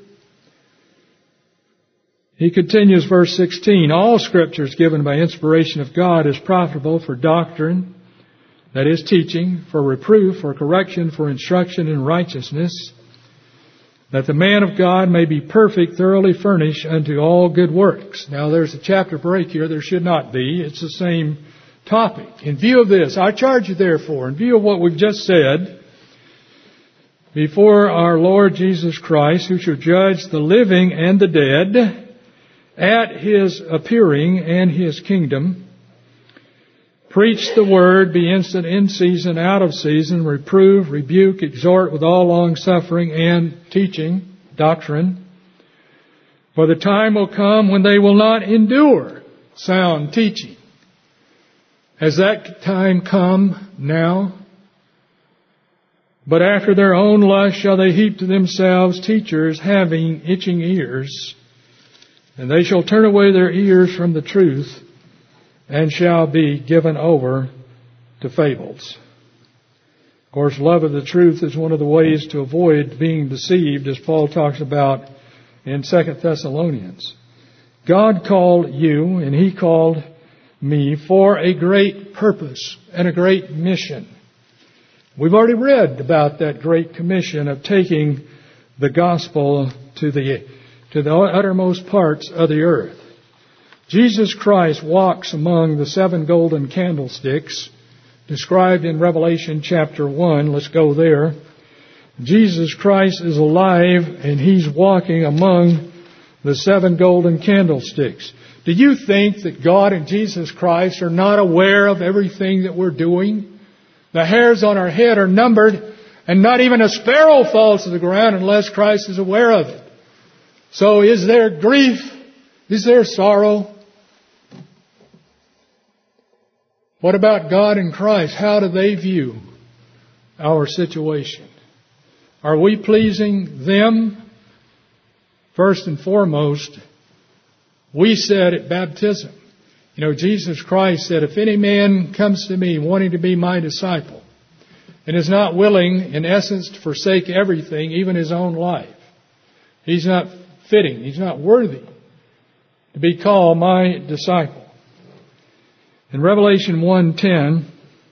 He continues, verse 16, all Scripture is given by inspiration of God is profitable for doctrine, that is teaching, for reproof, for correction, for instruction in righteousness, that the man of God may be perfect, thoroughly furnished unto all good works. Now there's a chapter break here. There should not be. It's the same topic. In view of this, I charge you therefore, in view of what we've just said, before our Lord Jesus Christ, who shall judge the living and the dead, at His appearing and His kingdom, preach the word, be instant in season, out of season, reprove, rebuke, exhort with all long-suffering and teaching, doctrine. For the time will come when they will not endure sound teaching. Has that time come now? But after their own lust shall they heap to themselves teachers having itching ears, and they shall turn away their ears from the truth, and shall be given over to fables. Of course, love of the truth is one of the ways to avoid being deceived, as Paul talks about in 2 Thessalonians. God called you, and He called me for a great purpose and a great mission. We've already read about that great commission of taking the gospel to the uttermost parts of the earth. Jesus Christ walks among the 7 golden candlesticks described in Revelation chapter 1. Let's go there. Jesus Christ is alive and He's walking among the 7 golden candlesticks. Do you think that God and Jesus Christ are not aware of everything that we're doing? The hairs on our head are numbered, and not even a sparrow falls to the ground unless Christ is aware of it. So is there grief? Is there sorrow? What about God and Christ? How do they view our situation? Are we pleasing them? First and foremost, we said at baptism, Jesus Christ said, if any man comes to me wanting to be my disciple and is not willing, in essence, to forsake everything, even his own life, he's not fitting, he's not worthy to be called my disciple. In Revelation 1:10,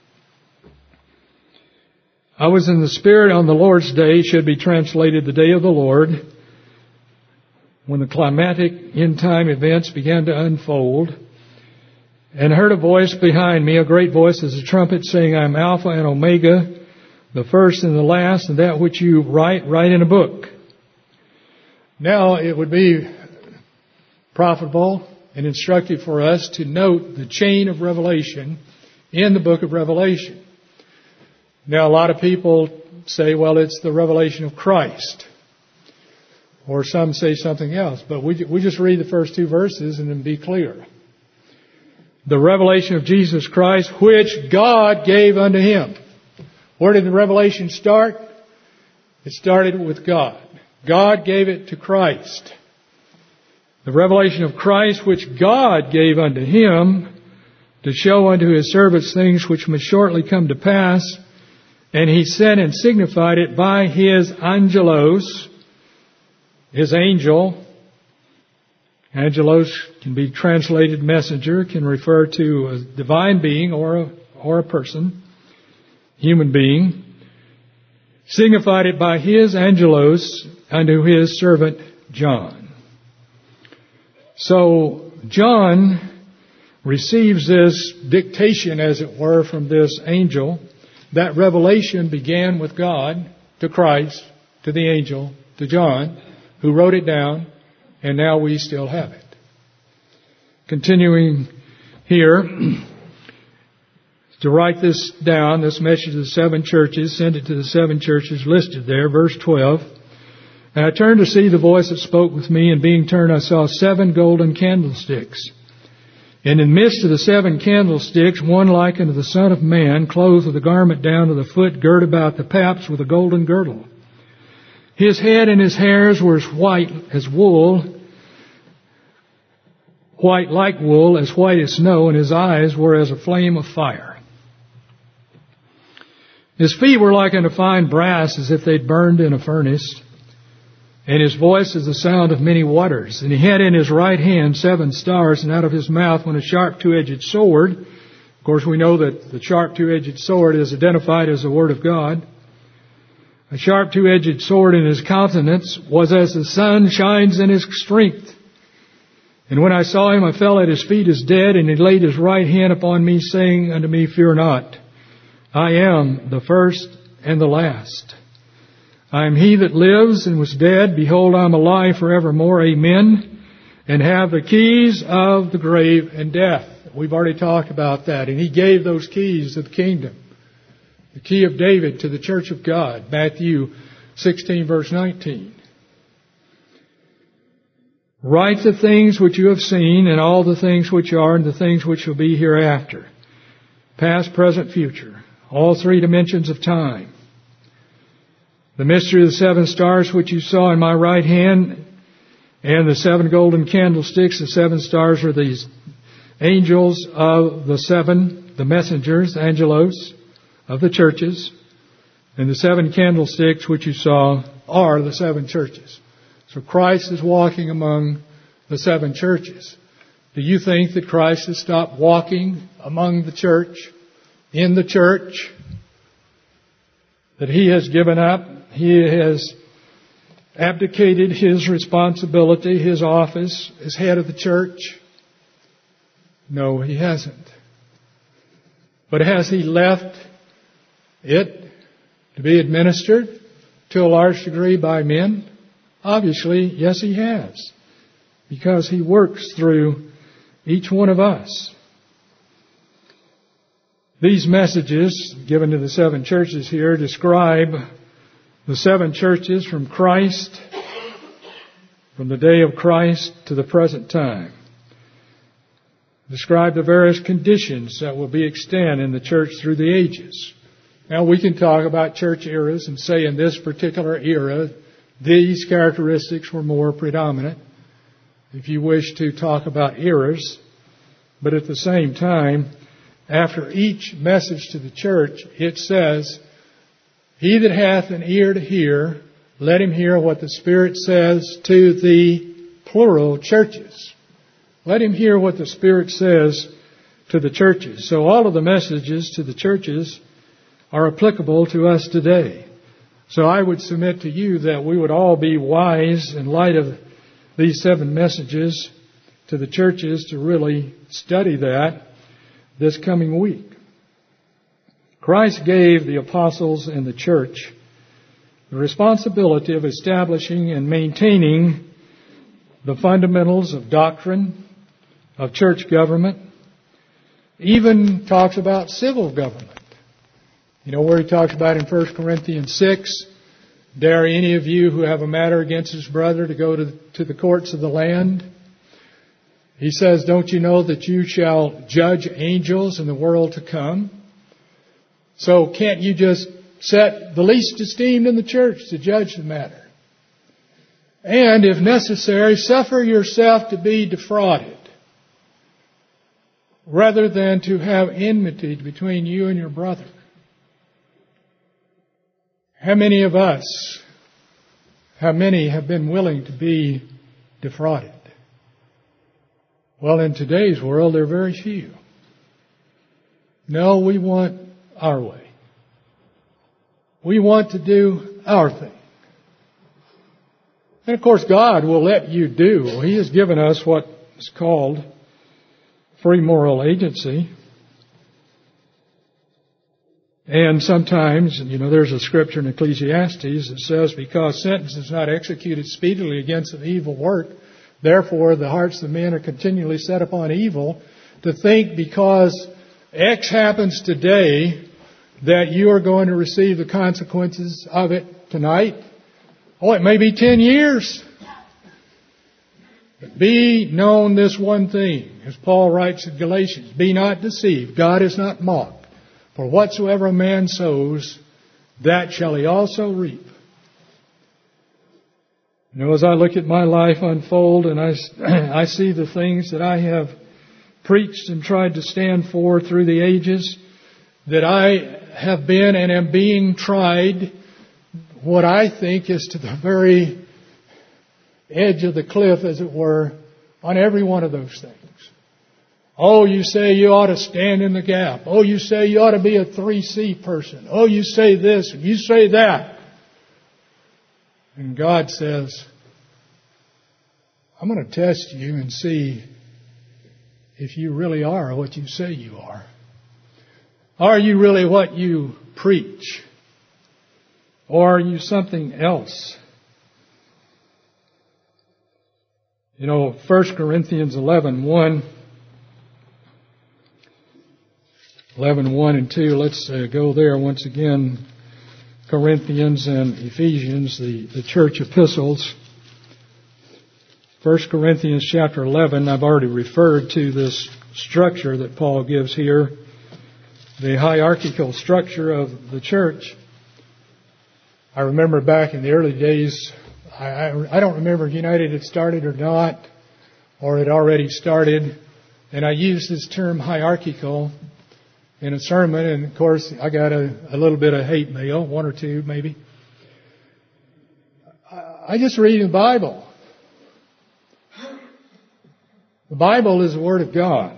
I was in the Spirit on the Lord's day, should be translated the day of the Lord, when the climatic end-time events began to unfold, and heard a voice behind me, a great voice as a trumpet, saying, I am Alpha and Omega, the first and the last, and that which you write in a book. Now it would be profitable and instructive for us to note the chain of revelation in the book of Revelation. Now a lot of people say, well, it's the revelation of Christ. Or some say something else. But we just read the first 2 verses and then be clear. The revelation of Jesus Christ, which God gave unto Him. Where did the revelation start? It started with God. God gave it to Christ. The revelation of Christ which God gave unto him to show unto his servants things which must shortly come to pass. And he sent and signified it by his angelos, his angel. Angelos can be translated messenger, can refer to a divine being or a person, human being. Signified it by his angelos unto his servant John. So John receives this dictation, as it were, from this angel. That revelation began with God, to Christ, to the angel, to John, who wrote it down, and now we still have it. Continuing here, to write this down, this message to the 7 churches, send it to the 7 churches listed there, verse 12. And I turned to see the voice that spoke with me, and being turned I saw 7 golden candlesticks. And in the midst of the 7 candlesticks, one like unto the Son of Man, clothed with a garment down to the foot, girt about the paps with a golden girdle. His head and his hairs were as white as wool, white like wool, as white as snow, and his eyes were as a flame of fire. His feet were like unto fine brass, as if they'd burned in a furnace. And his voice is the sound of many waters. And he had in his right hand 7 stars, and out of his mouth went a sharp 2-edged sword. Of course, we know that the sharp 2-edged sword is identified as the Word of God. A sharp 2-edged sword in his countenance was as the sun shines in his strength. And when I saw him, I fell at his feet as dead, and he laid his right hand upon me, saying unto me, Fear not. I am the first and the last. I am he that lives and was dead. Behold, I am alive forevermore. Amen. And have the keys of the grave and death. We've already talked about that. And he gave those keys to the kingdom. The key of David to the church of God. Matthew 16 verse 19. Write the things which you have seen, and all the things which are, and the things which shall be hereafter. Past, present, future. All 3 dimensions of time. The mystery of the 7 stars which you saw in my right hand, and the 7 golden candlesticks. The 7 stars are these angels of the 7, the messengers, angelos, of the churches. And the 7 candlesticks which you saw are the 7 churches. So Christ is walking among the 7 churches. Do you think that Christ has stopped walking among the church, in the church? That He has given up? He has abdicated His responsibility, His office as head of the church? No, He hasn't. But has He left it to be administered to a large degree by men? Obviously, yes, He has. Because He works through each one of us. These messages given to the 7 churches here describe the 7 churches from Christ, from the day of Christ to the present time. Describe the various conditions that will be extant in the church through the ages. Now we can talk about church eras and say in this particular era, these characteristics were more predominant. If you wish to talk about eras, but at the same time, after each message to the church, it says, He that hath an ear to hear, let him hear what the Spirit says to the plural churches. Let him hear what the Spirit says to the churches. So all of the messages to the churches are applicable to us today. So I would submit to you that we would all be wise in light of these 7 messages to the churches to really study that this coming week. Christ gave the apostles and the church the responsibility of establishing and maintaining the fundamentals of doctrine, of church government, even talks about civil government. You know where he talks about in 1 Corinthians 6, dare any of you who have a matter against his brother to go to the courts of the land? He says, don't you know that you shall judge angels in the world to come? So can't you just set the least esteemed in the church to judge the matter? And, if necessary, suffer yourself to be defrauded, rather than to have enmity between you and your brother. How many of us, how many have been willing to be defrauded? Well, in today's world, there are very few. No, we want our way. We want to do our thing. And of course, God will let you do. He has given us what is called free moral agency. And sometimes, there's a scripture in Ecclesiastes that says, because sentence is not executed speedily against an evil work, therefore the hearts of men are continually set upon evil. To think because X happens today that you are going to receive the consequences of it tonight. Oh, it may be 10 years. But be known this one thing, as Paul writes in Galatians, be not deceived. God is not mocked. For whatsoever a man sows, that shall he also reap. As I look at my life unfold and I see the things that I have preached and tried to stand for through the ages, that I have been and am being tried, what I think is to the very edge of the cliff, as it were, on every one of those things. Oh, you say you ought to stand in the gap. Oh, you say you ought to be a 3C person. Oh, you say this and you say that. And God says, I'm going to test you and see if you really are what you say you are. Are you really what you preach? Or are you something else? 1 Corinthians 11:1 and 2. Let's go there once again. Corinthians and Ephesians, the church epistles. 1 Corinthians chapter 11, I've already referred to this structure that Paul gives here, the hierarchical structure of the church. I remember back in the early days, I don't remember if United had started or not, or had already started, and I used this term hierarchical in a sermon, and of course I got a little bit of hate mail, one or two maybe. I just read the Bible. The Bible is the Word of God.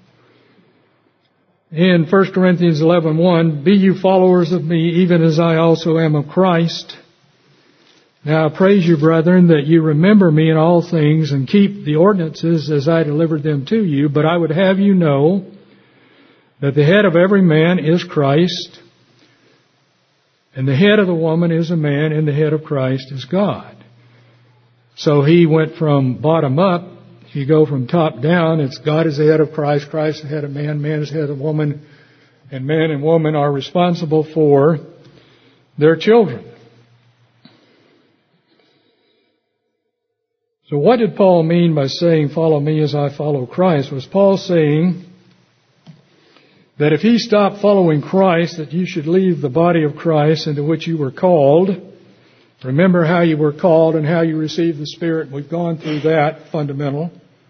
In 1 Corinthians 11:1, be you followers of me, even as I also am of Christ. Now I praise you, brethren, that you remember me in all things and keep the ordinances as I delivered them to you. But I would have you know that the head of every man is Christ, and the head of the woman is a man, and the head of Christ is God. So he went from bottom up. If you go from top down, it's God is the head of Christ, Christ is the head of man, man is the head of woman, and man and woman are responsible for their children. So what did Paul mean by saying, follow me as I follow Christ? Was Paul saying that if he stopped following Christ, that you should leave the body of Christ into which you were called? Remember how you were called and how you received the Spirit. We've gone through that, fundamental.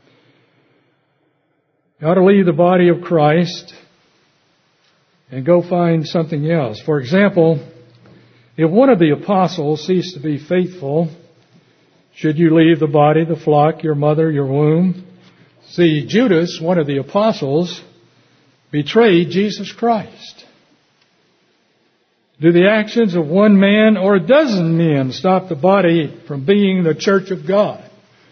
You ought to leave the body of Christ and go find something else. For example, if one of the apostles ceased to be faithful, should you leave the body, the flock, your mother, your womb? See, Judas, one of the apostles, betrayed Jesus Christ. Do the actions of one man or a dozen men stop the body from being the church of God?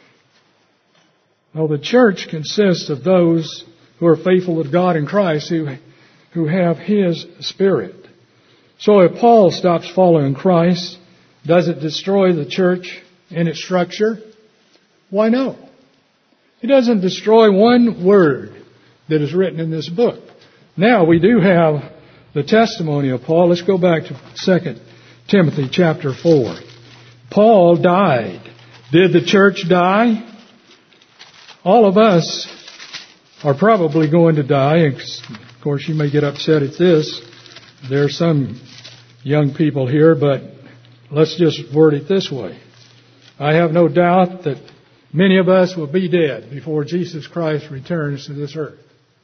No, the church consists of those who are faithful to God in Christ, who have His Spirit. So if Paul stops following Christ, does it destroy the church in its structure? Why no? It doesn't destroy one word that is written in this book. Now we do have the testimony of Paul. Let's go back to 2 Timothy chapter 4. Paul died. Did the church die? All of us are probably going to die. Of course, you may get upset at this. There are some young people here, but let's just word it this way. I have no doubt that many of us will be dead before Jesus Christ returns to this earth.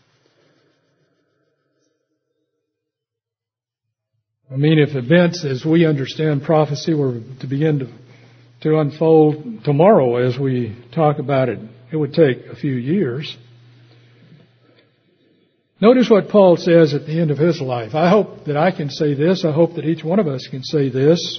I mean, if events as we understand prophecy were to begin to unfold tomorrow as we talk about it, it would take a few years. Notice what Paul says at the end of his life. I hope that I can say this. I hope that each one of us can say this.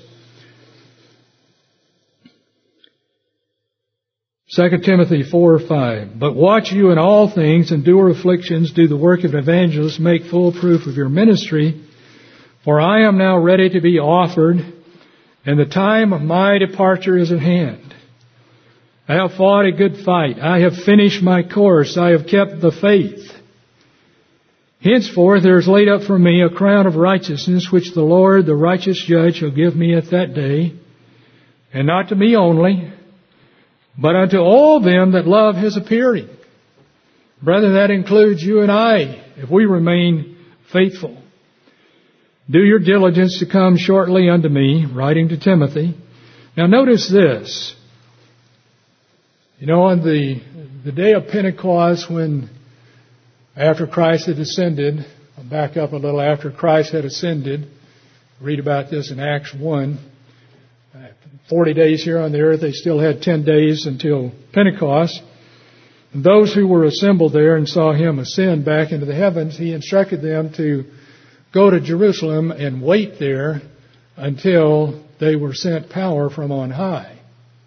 2 Timothy 4:5. But watch you in all things, endure afflictions, do the work of an evangelist, make full proof of your ministry. For I am now ready to be offered, and the time of my departure is at hand. I have fought a good fight. I have finished my course. I have kept the faith. Henceforth there is laid up for me a crown of righteousness, which the Lord, the righteous judge, shall give me at that day, and not to me only, but unto all them that love His appearing. Brethren, that includes you and I, if we remain faithful. Do your diligence to come shortly unto me, writing to Timothy. Now notice this. You know, on the day of Pentecost, when after Christ had ascended, I'll back up a little, after Christ had ascended, read about this in Acts 1, 40 days here on the earth, they still had 10 days until Pentecost. And those who were assembled there and saw Him ascend back into the heavens, He instructed them to go to Jerusalem and wait there until they were sent power from on high.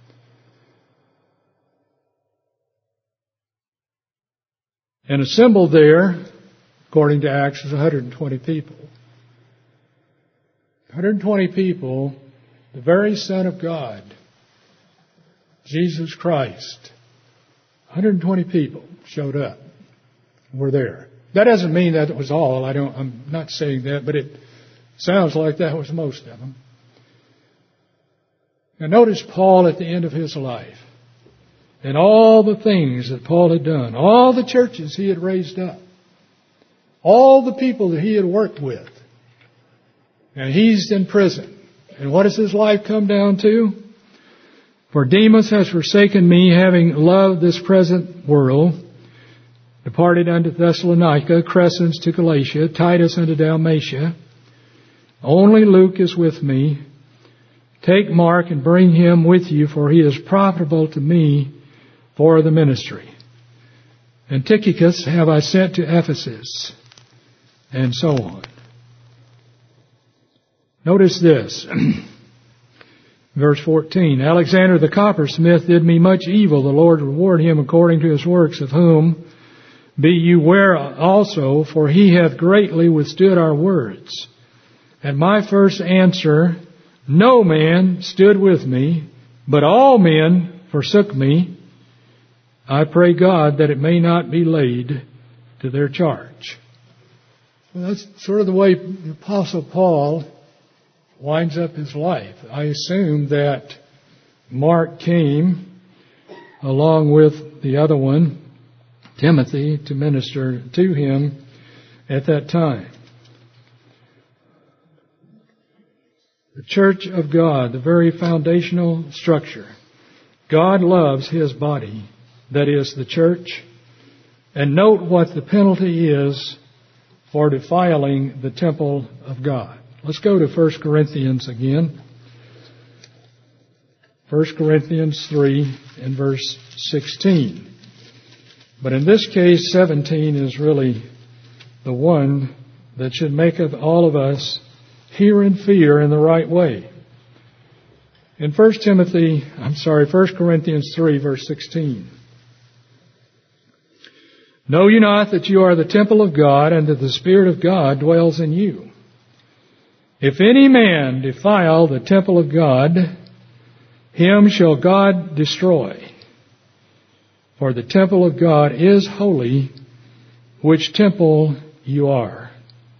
And assembled there, according to Acts, was 120 people. 120 people, the very Son of God, Jesus Christ. 120 people showed up, were there. That doesn't mean that it was all. I'm not saying that, but it sounds like that was most of them. Now notice Paul at the end of his life. And all the things that Paul had done. All the churches he had raised up. All the people that he had worked with. And he's in prison. And what does his life come down to? For Demas has forsaken me, having loved this present world, departed unto Thessalonica, Crescens to Galatia, Titus unto Dalmatia. Only Luke is with me. Take Mark and bring him with you, for he is profitable to me for the ministry. And Tychicus have I sent to Ephesus, and so on. Notice this. Verse 14. Alexander the coppersmith did me much evil. The Lord reward him according to his works, of whom be you ware also, for he hath greatly withstood our words. At my first answer, no man stood with me, but all men forsook me. I pray God that it may not be laid to their charge. Well, that's sort of the way the Apostle Paul winds up his life. I assume that Mark came along with the other one, Timothy, to minister to him at that time. The church of God, the very foundational structure. God loves His body, that is the church. And note what the penalty is for defiling the temple of God. Let's go to 1 Corinthians again. 1 Corinthians 3 and verse 16. But in this case, 17 is really the one that should make all of us hear and fear in the right way. In 1 Corinthians 3, verse 16. Know you not that you are the temple of God, and that the Spirit of God dwells in you? If any man defile the temple of God, him shall God destroy. For the temple of God is holy, which temple you are.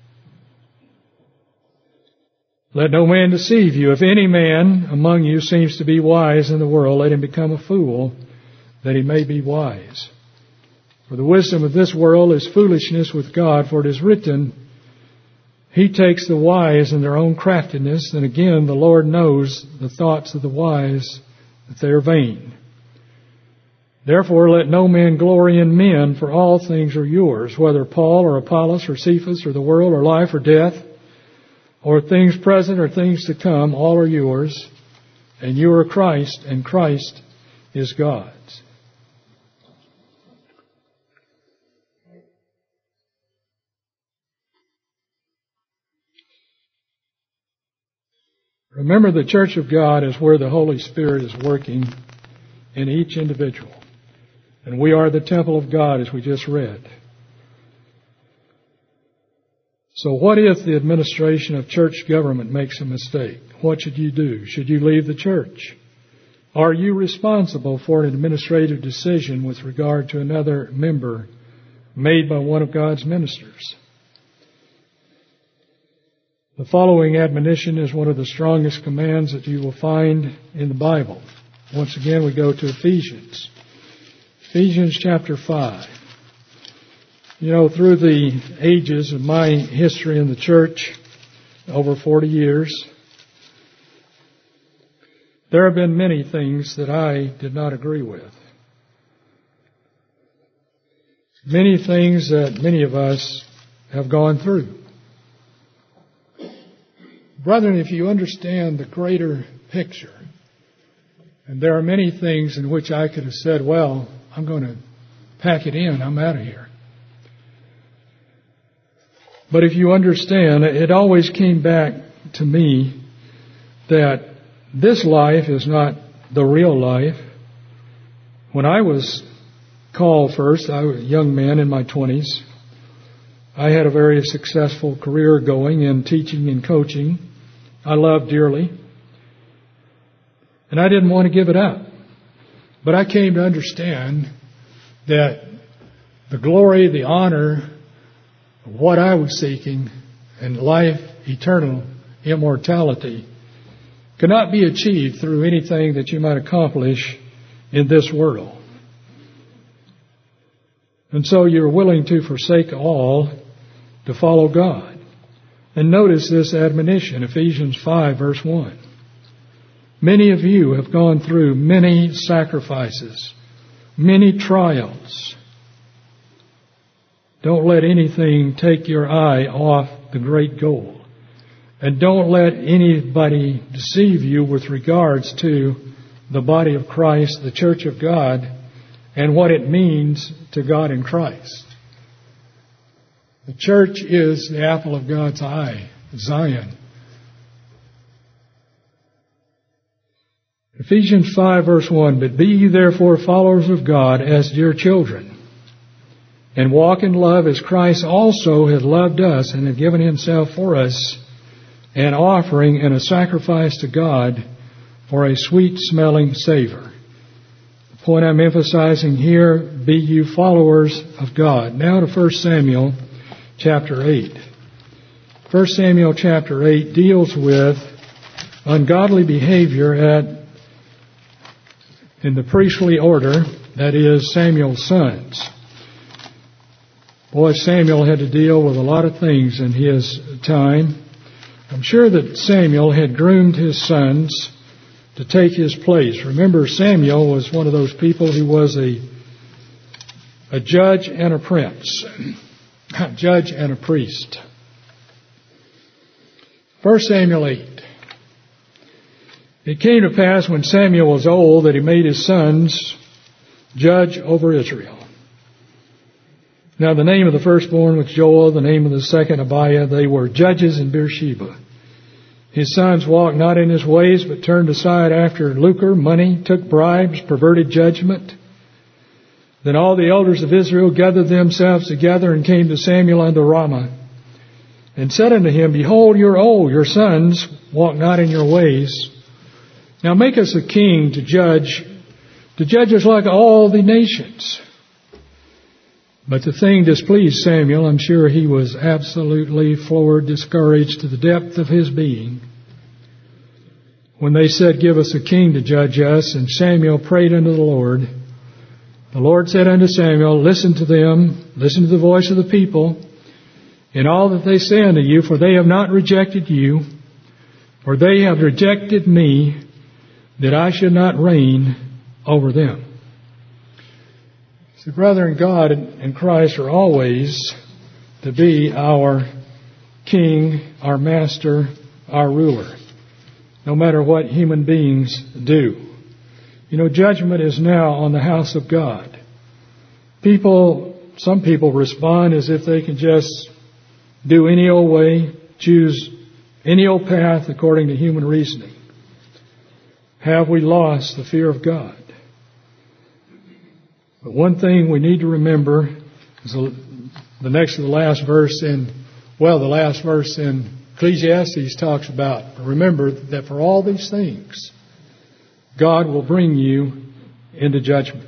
Let no man deceive you. If any man among you seems to be wise in the world, let him become a fool, that he may be wise. For the wisdom of this world is foolishness with God, for it is written, He takes the wise in their own craftiness, and again the Lord knows the thoughts of the wise that they are vain. Therefore let no man glory in men, for all things are yours, whether Paul or Apollos or Cephas or the world or life or death, or things present or things to come, all are yours, and you are Christ, and Christ is God's. Remember, the church of God is where the Holy Spirit is working in each individual. And we are the temple of God, as we just read. So what if the administration of church government makes a mistake? What should you do? Should you leave the church? Are you responsible for an administrative decision with regard to another member made by one of God's ministers? The following admonition is one of the strongest commands that you will find in the Bible. Once again, we go to Ephesians. Ephesians chapter 5. You know, through the ages of my history in the church, over 40 years, there have been many things that I did not agree with. Many things that many of us have gone through. Brethren, if you understand the greater picture, and there are many things in which I could have said, well, I'm going to pack it in, I'm out of here. But if you understand, it always came back to me that this life is not the real life. When I was called first, I was a young man in my 20s. I had a very successful career going in teaching and coaching. I loved dearly. And I didn't want to give it up. But I came to understand that the glory, the honor of what I was seeking and life, eternal immortality, cannot be achieved through anything that you might accomplish in this world. And so you're willing to forsake all to follow God. And notice this admonition, Ephesians 5, verse 1. Many of you have gone through many sacrifices, many trials. Don't let anything take your eye off the great goal. And don't let anybody deceive you with regards to the body of Christ, the church of God, and what it means to God in Christ. The church is the apple of God's eye, Zion. Ephesians 5, verse 1, But be ye therefore followers of God as dear children, and walk in love as Christ also hath loved us and hath given himself for us, an offering and a sacrifice to God for a sweet-smelling savor. The point I'm emphasizing here, be you followers of God. Now to 1 Samuel chapter 8. 1 Samuel chapter 8 deals with ungodly behavior in the priestly order, that is, Samuel's sons. Boy, Samuel had to deal with a lot of things in his time. I'm sure that Samuel had groomed his sons to take his place. Remember, Samuel was one of those people who was a judge and a prince, a judge and a priest. 1 Samuel 8. It came to pass when Samuel was old that he made his sons judge over Israel. Now the name of the firstborn was Joel, the name of the second Abiah. They were judges in Beersheba. His sons walked not in his ways, but turned aside after lucre, money, took bribes, perverted judgment. Then all the elders of Israel gathered themselves together and came to Samuel unto Ramah, and said unto him, Behold, you're old, your sons walk not in your ways. Now make us a king to judge us like all the nations. But the thing displeased Samuel. I'm sure he was absolutely floored, discouraged to the depth of his being, when they said, Give us a king to judge us. And Samuel prayed unto the Lord. The Lord said unto Samuel, Listen to them, listen to the voice of the people, in all that they say unto you, for they have not rejected you, for they have rejected me, that I should not reign over them. See, brethren, God and Christ are always to be our King, our Master, our ruler, no matter what human beings do. You know, judgment is now on the house of God. Some people respond as if they can just do any old way, choose any old path according to human reasoning. Have we lost the fear of God? But one thing we need to remember is the next to the last verse the last verse in Ecclesiastes talks about. Remember that for all these things, God will bring you into judgment.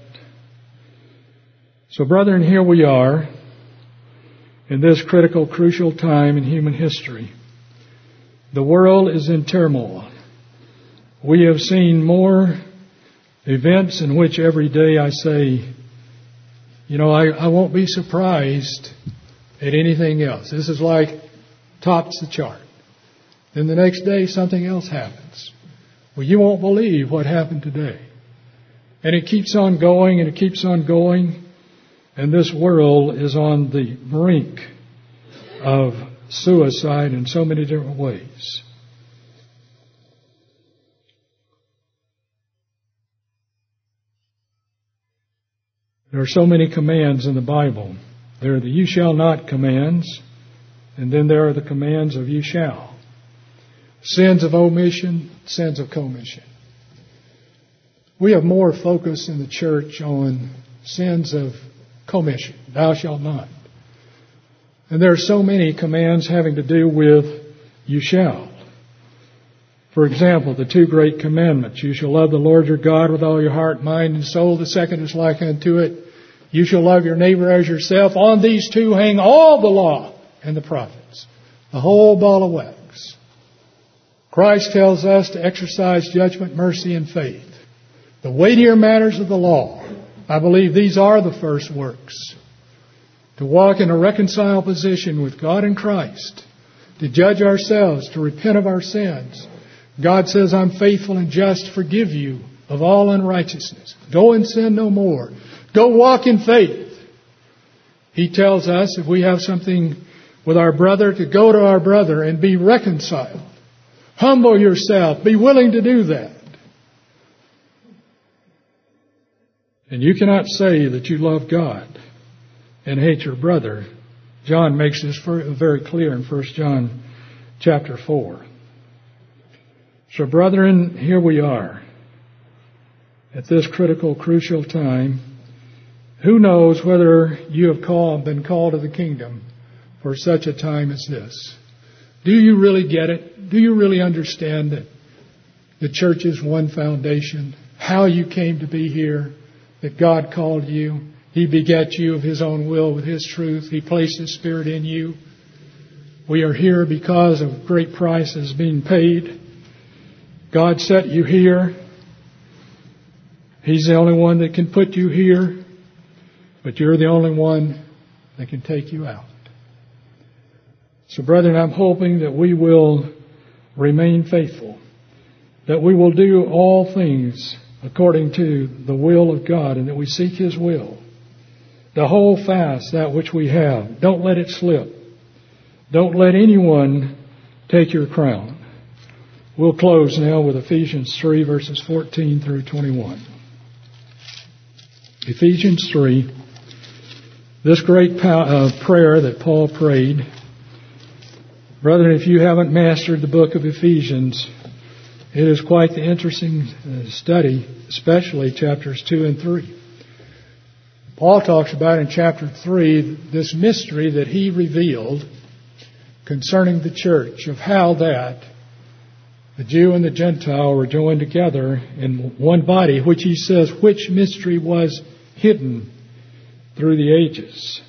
So, brethren, here we are in this critical, crucial time in human history. The world is in turmoil. We have seen more events in which every day I say, I won't be surprised at anything else. This is like tops the chart. Then the next day something else happens. Well, you won't believe what happened today. And it keeps on going and it keeps on going. And this world is on the brink of suicide in so many different ways. There are so many commands in the Bible. There are the you shall not commands, and then there are the commands of you shall. Sins of omission, sins of commission. We have more focus in the church on sins of commission. Thou shalt not. And there are so many commands having to do with you shall. For example, the two great commandments. You shall love the Lord your God with all your heart, mind, and soul. The second is like unto it. You shall love your neighbor as yourself. On these two hang all the law and the prophets. The whole ball of wax. Christ tells us to exercise judgment, mercy, and faith. The weightier matters of the law. I believe these are the first works. To walk in a reconciled position with God and Christ. To judge ourselves, to repent of our sins. God says, I'm faithful and just to forgive you of all unrighteousness. Go and sin no more. Go walk in faith. He tells us if we have something with our brother, to go to our brother and be reconciled. Humble yourself. Be willing to do that. And you cannot say that you love God and hate your brother. John makes this very clear in 1 John chapter 4. So, brethren, here we are at this critical, crucial time. Who knows whether you have been called to the kingdom for such a time as this? Do you really get it? Do you really understand that the church is one foundation? How you came to be here? That God called you? He begat you of His own will with His truth. He placed His Spirit in you. We are here because of great prices being paid. God set you here. He's the only one that can put you here. But you're the only one that can take you out. So, brethren, I'm hoping that we will remain faithful. That we will do all things according to the will of God and that we seek His will. To hold fast that which we have. Don't let it slip. Don't let anyone take your crown. We'll close now with Ephesians 3, verses 14 through 21. Ephesians 3, this great prayer that Paul prayed. Brethren, if you haven't mastered the book of Ephesians, it is quite the interesting study, especially chapters 2 and 3. Paul talks about in chapter 3 this mystery that he revealed concerning the church, of how that the Jew and the Gentile were joined together in one body, which he says, which mystery was hidden through the ages.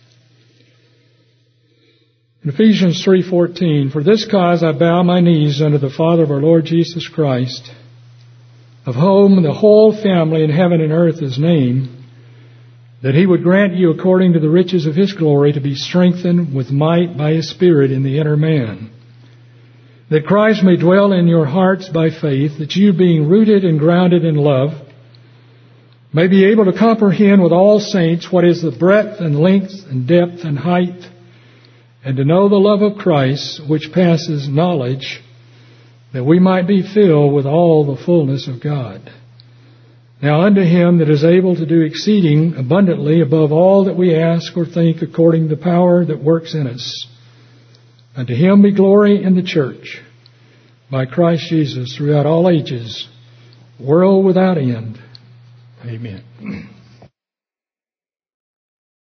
In Ephesians 3:14, for this cause I bow my knees unto the Father of our Lord Jesus Christ, of whom the whole family in heaven and earth is named, that He would grant you according to the riches of His glory to be strengthened with might by His Spirit in the inner man, that Christ may dwell in your hearts by faith, that you, being rooted and grounded in love, may be able to comprehend with all saints what is the breadth and length and depth and height, and to know the love of Christ, which passes knowledge, that we might be filled with all the fullness of God. Now unto Him that is able to do exceeding abundantly above all that we ask or think, according to the power that works in us, unto Him be glory in the church, by Christ Jesus, throughout all ages, world without end. Amen.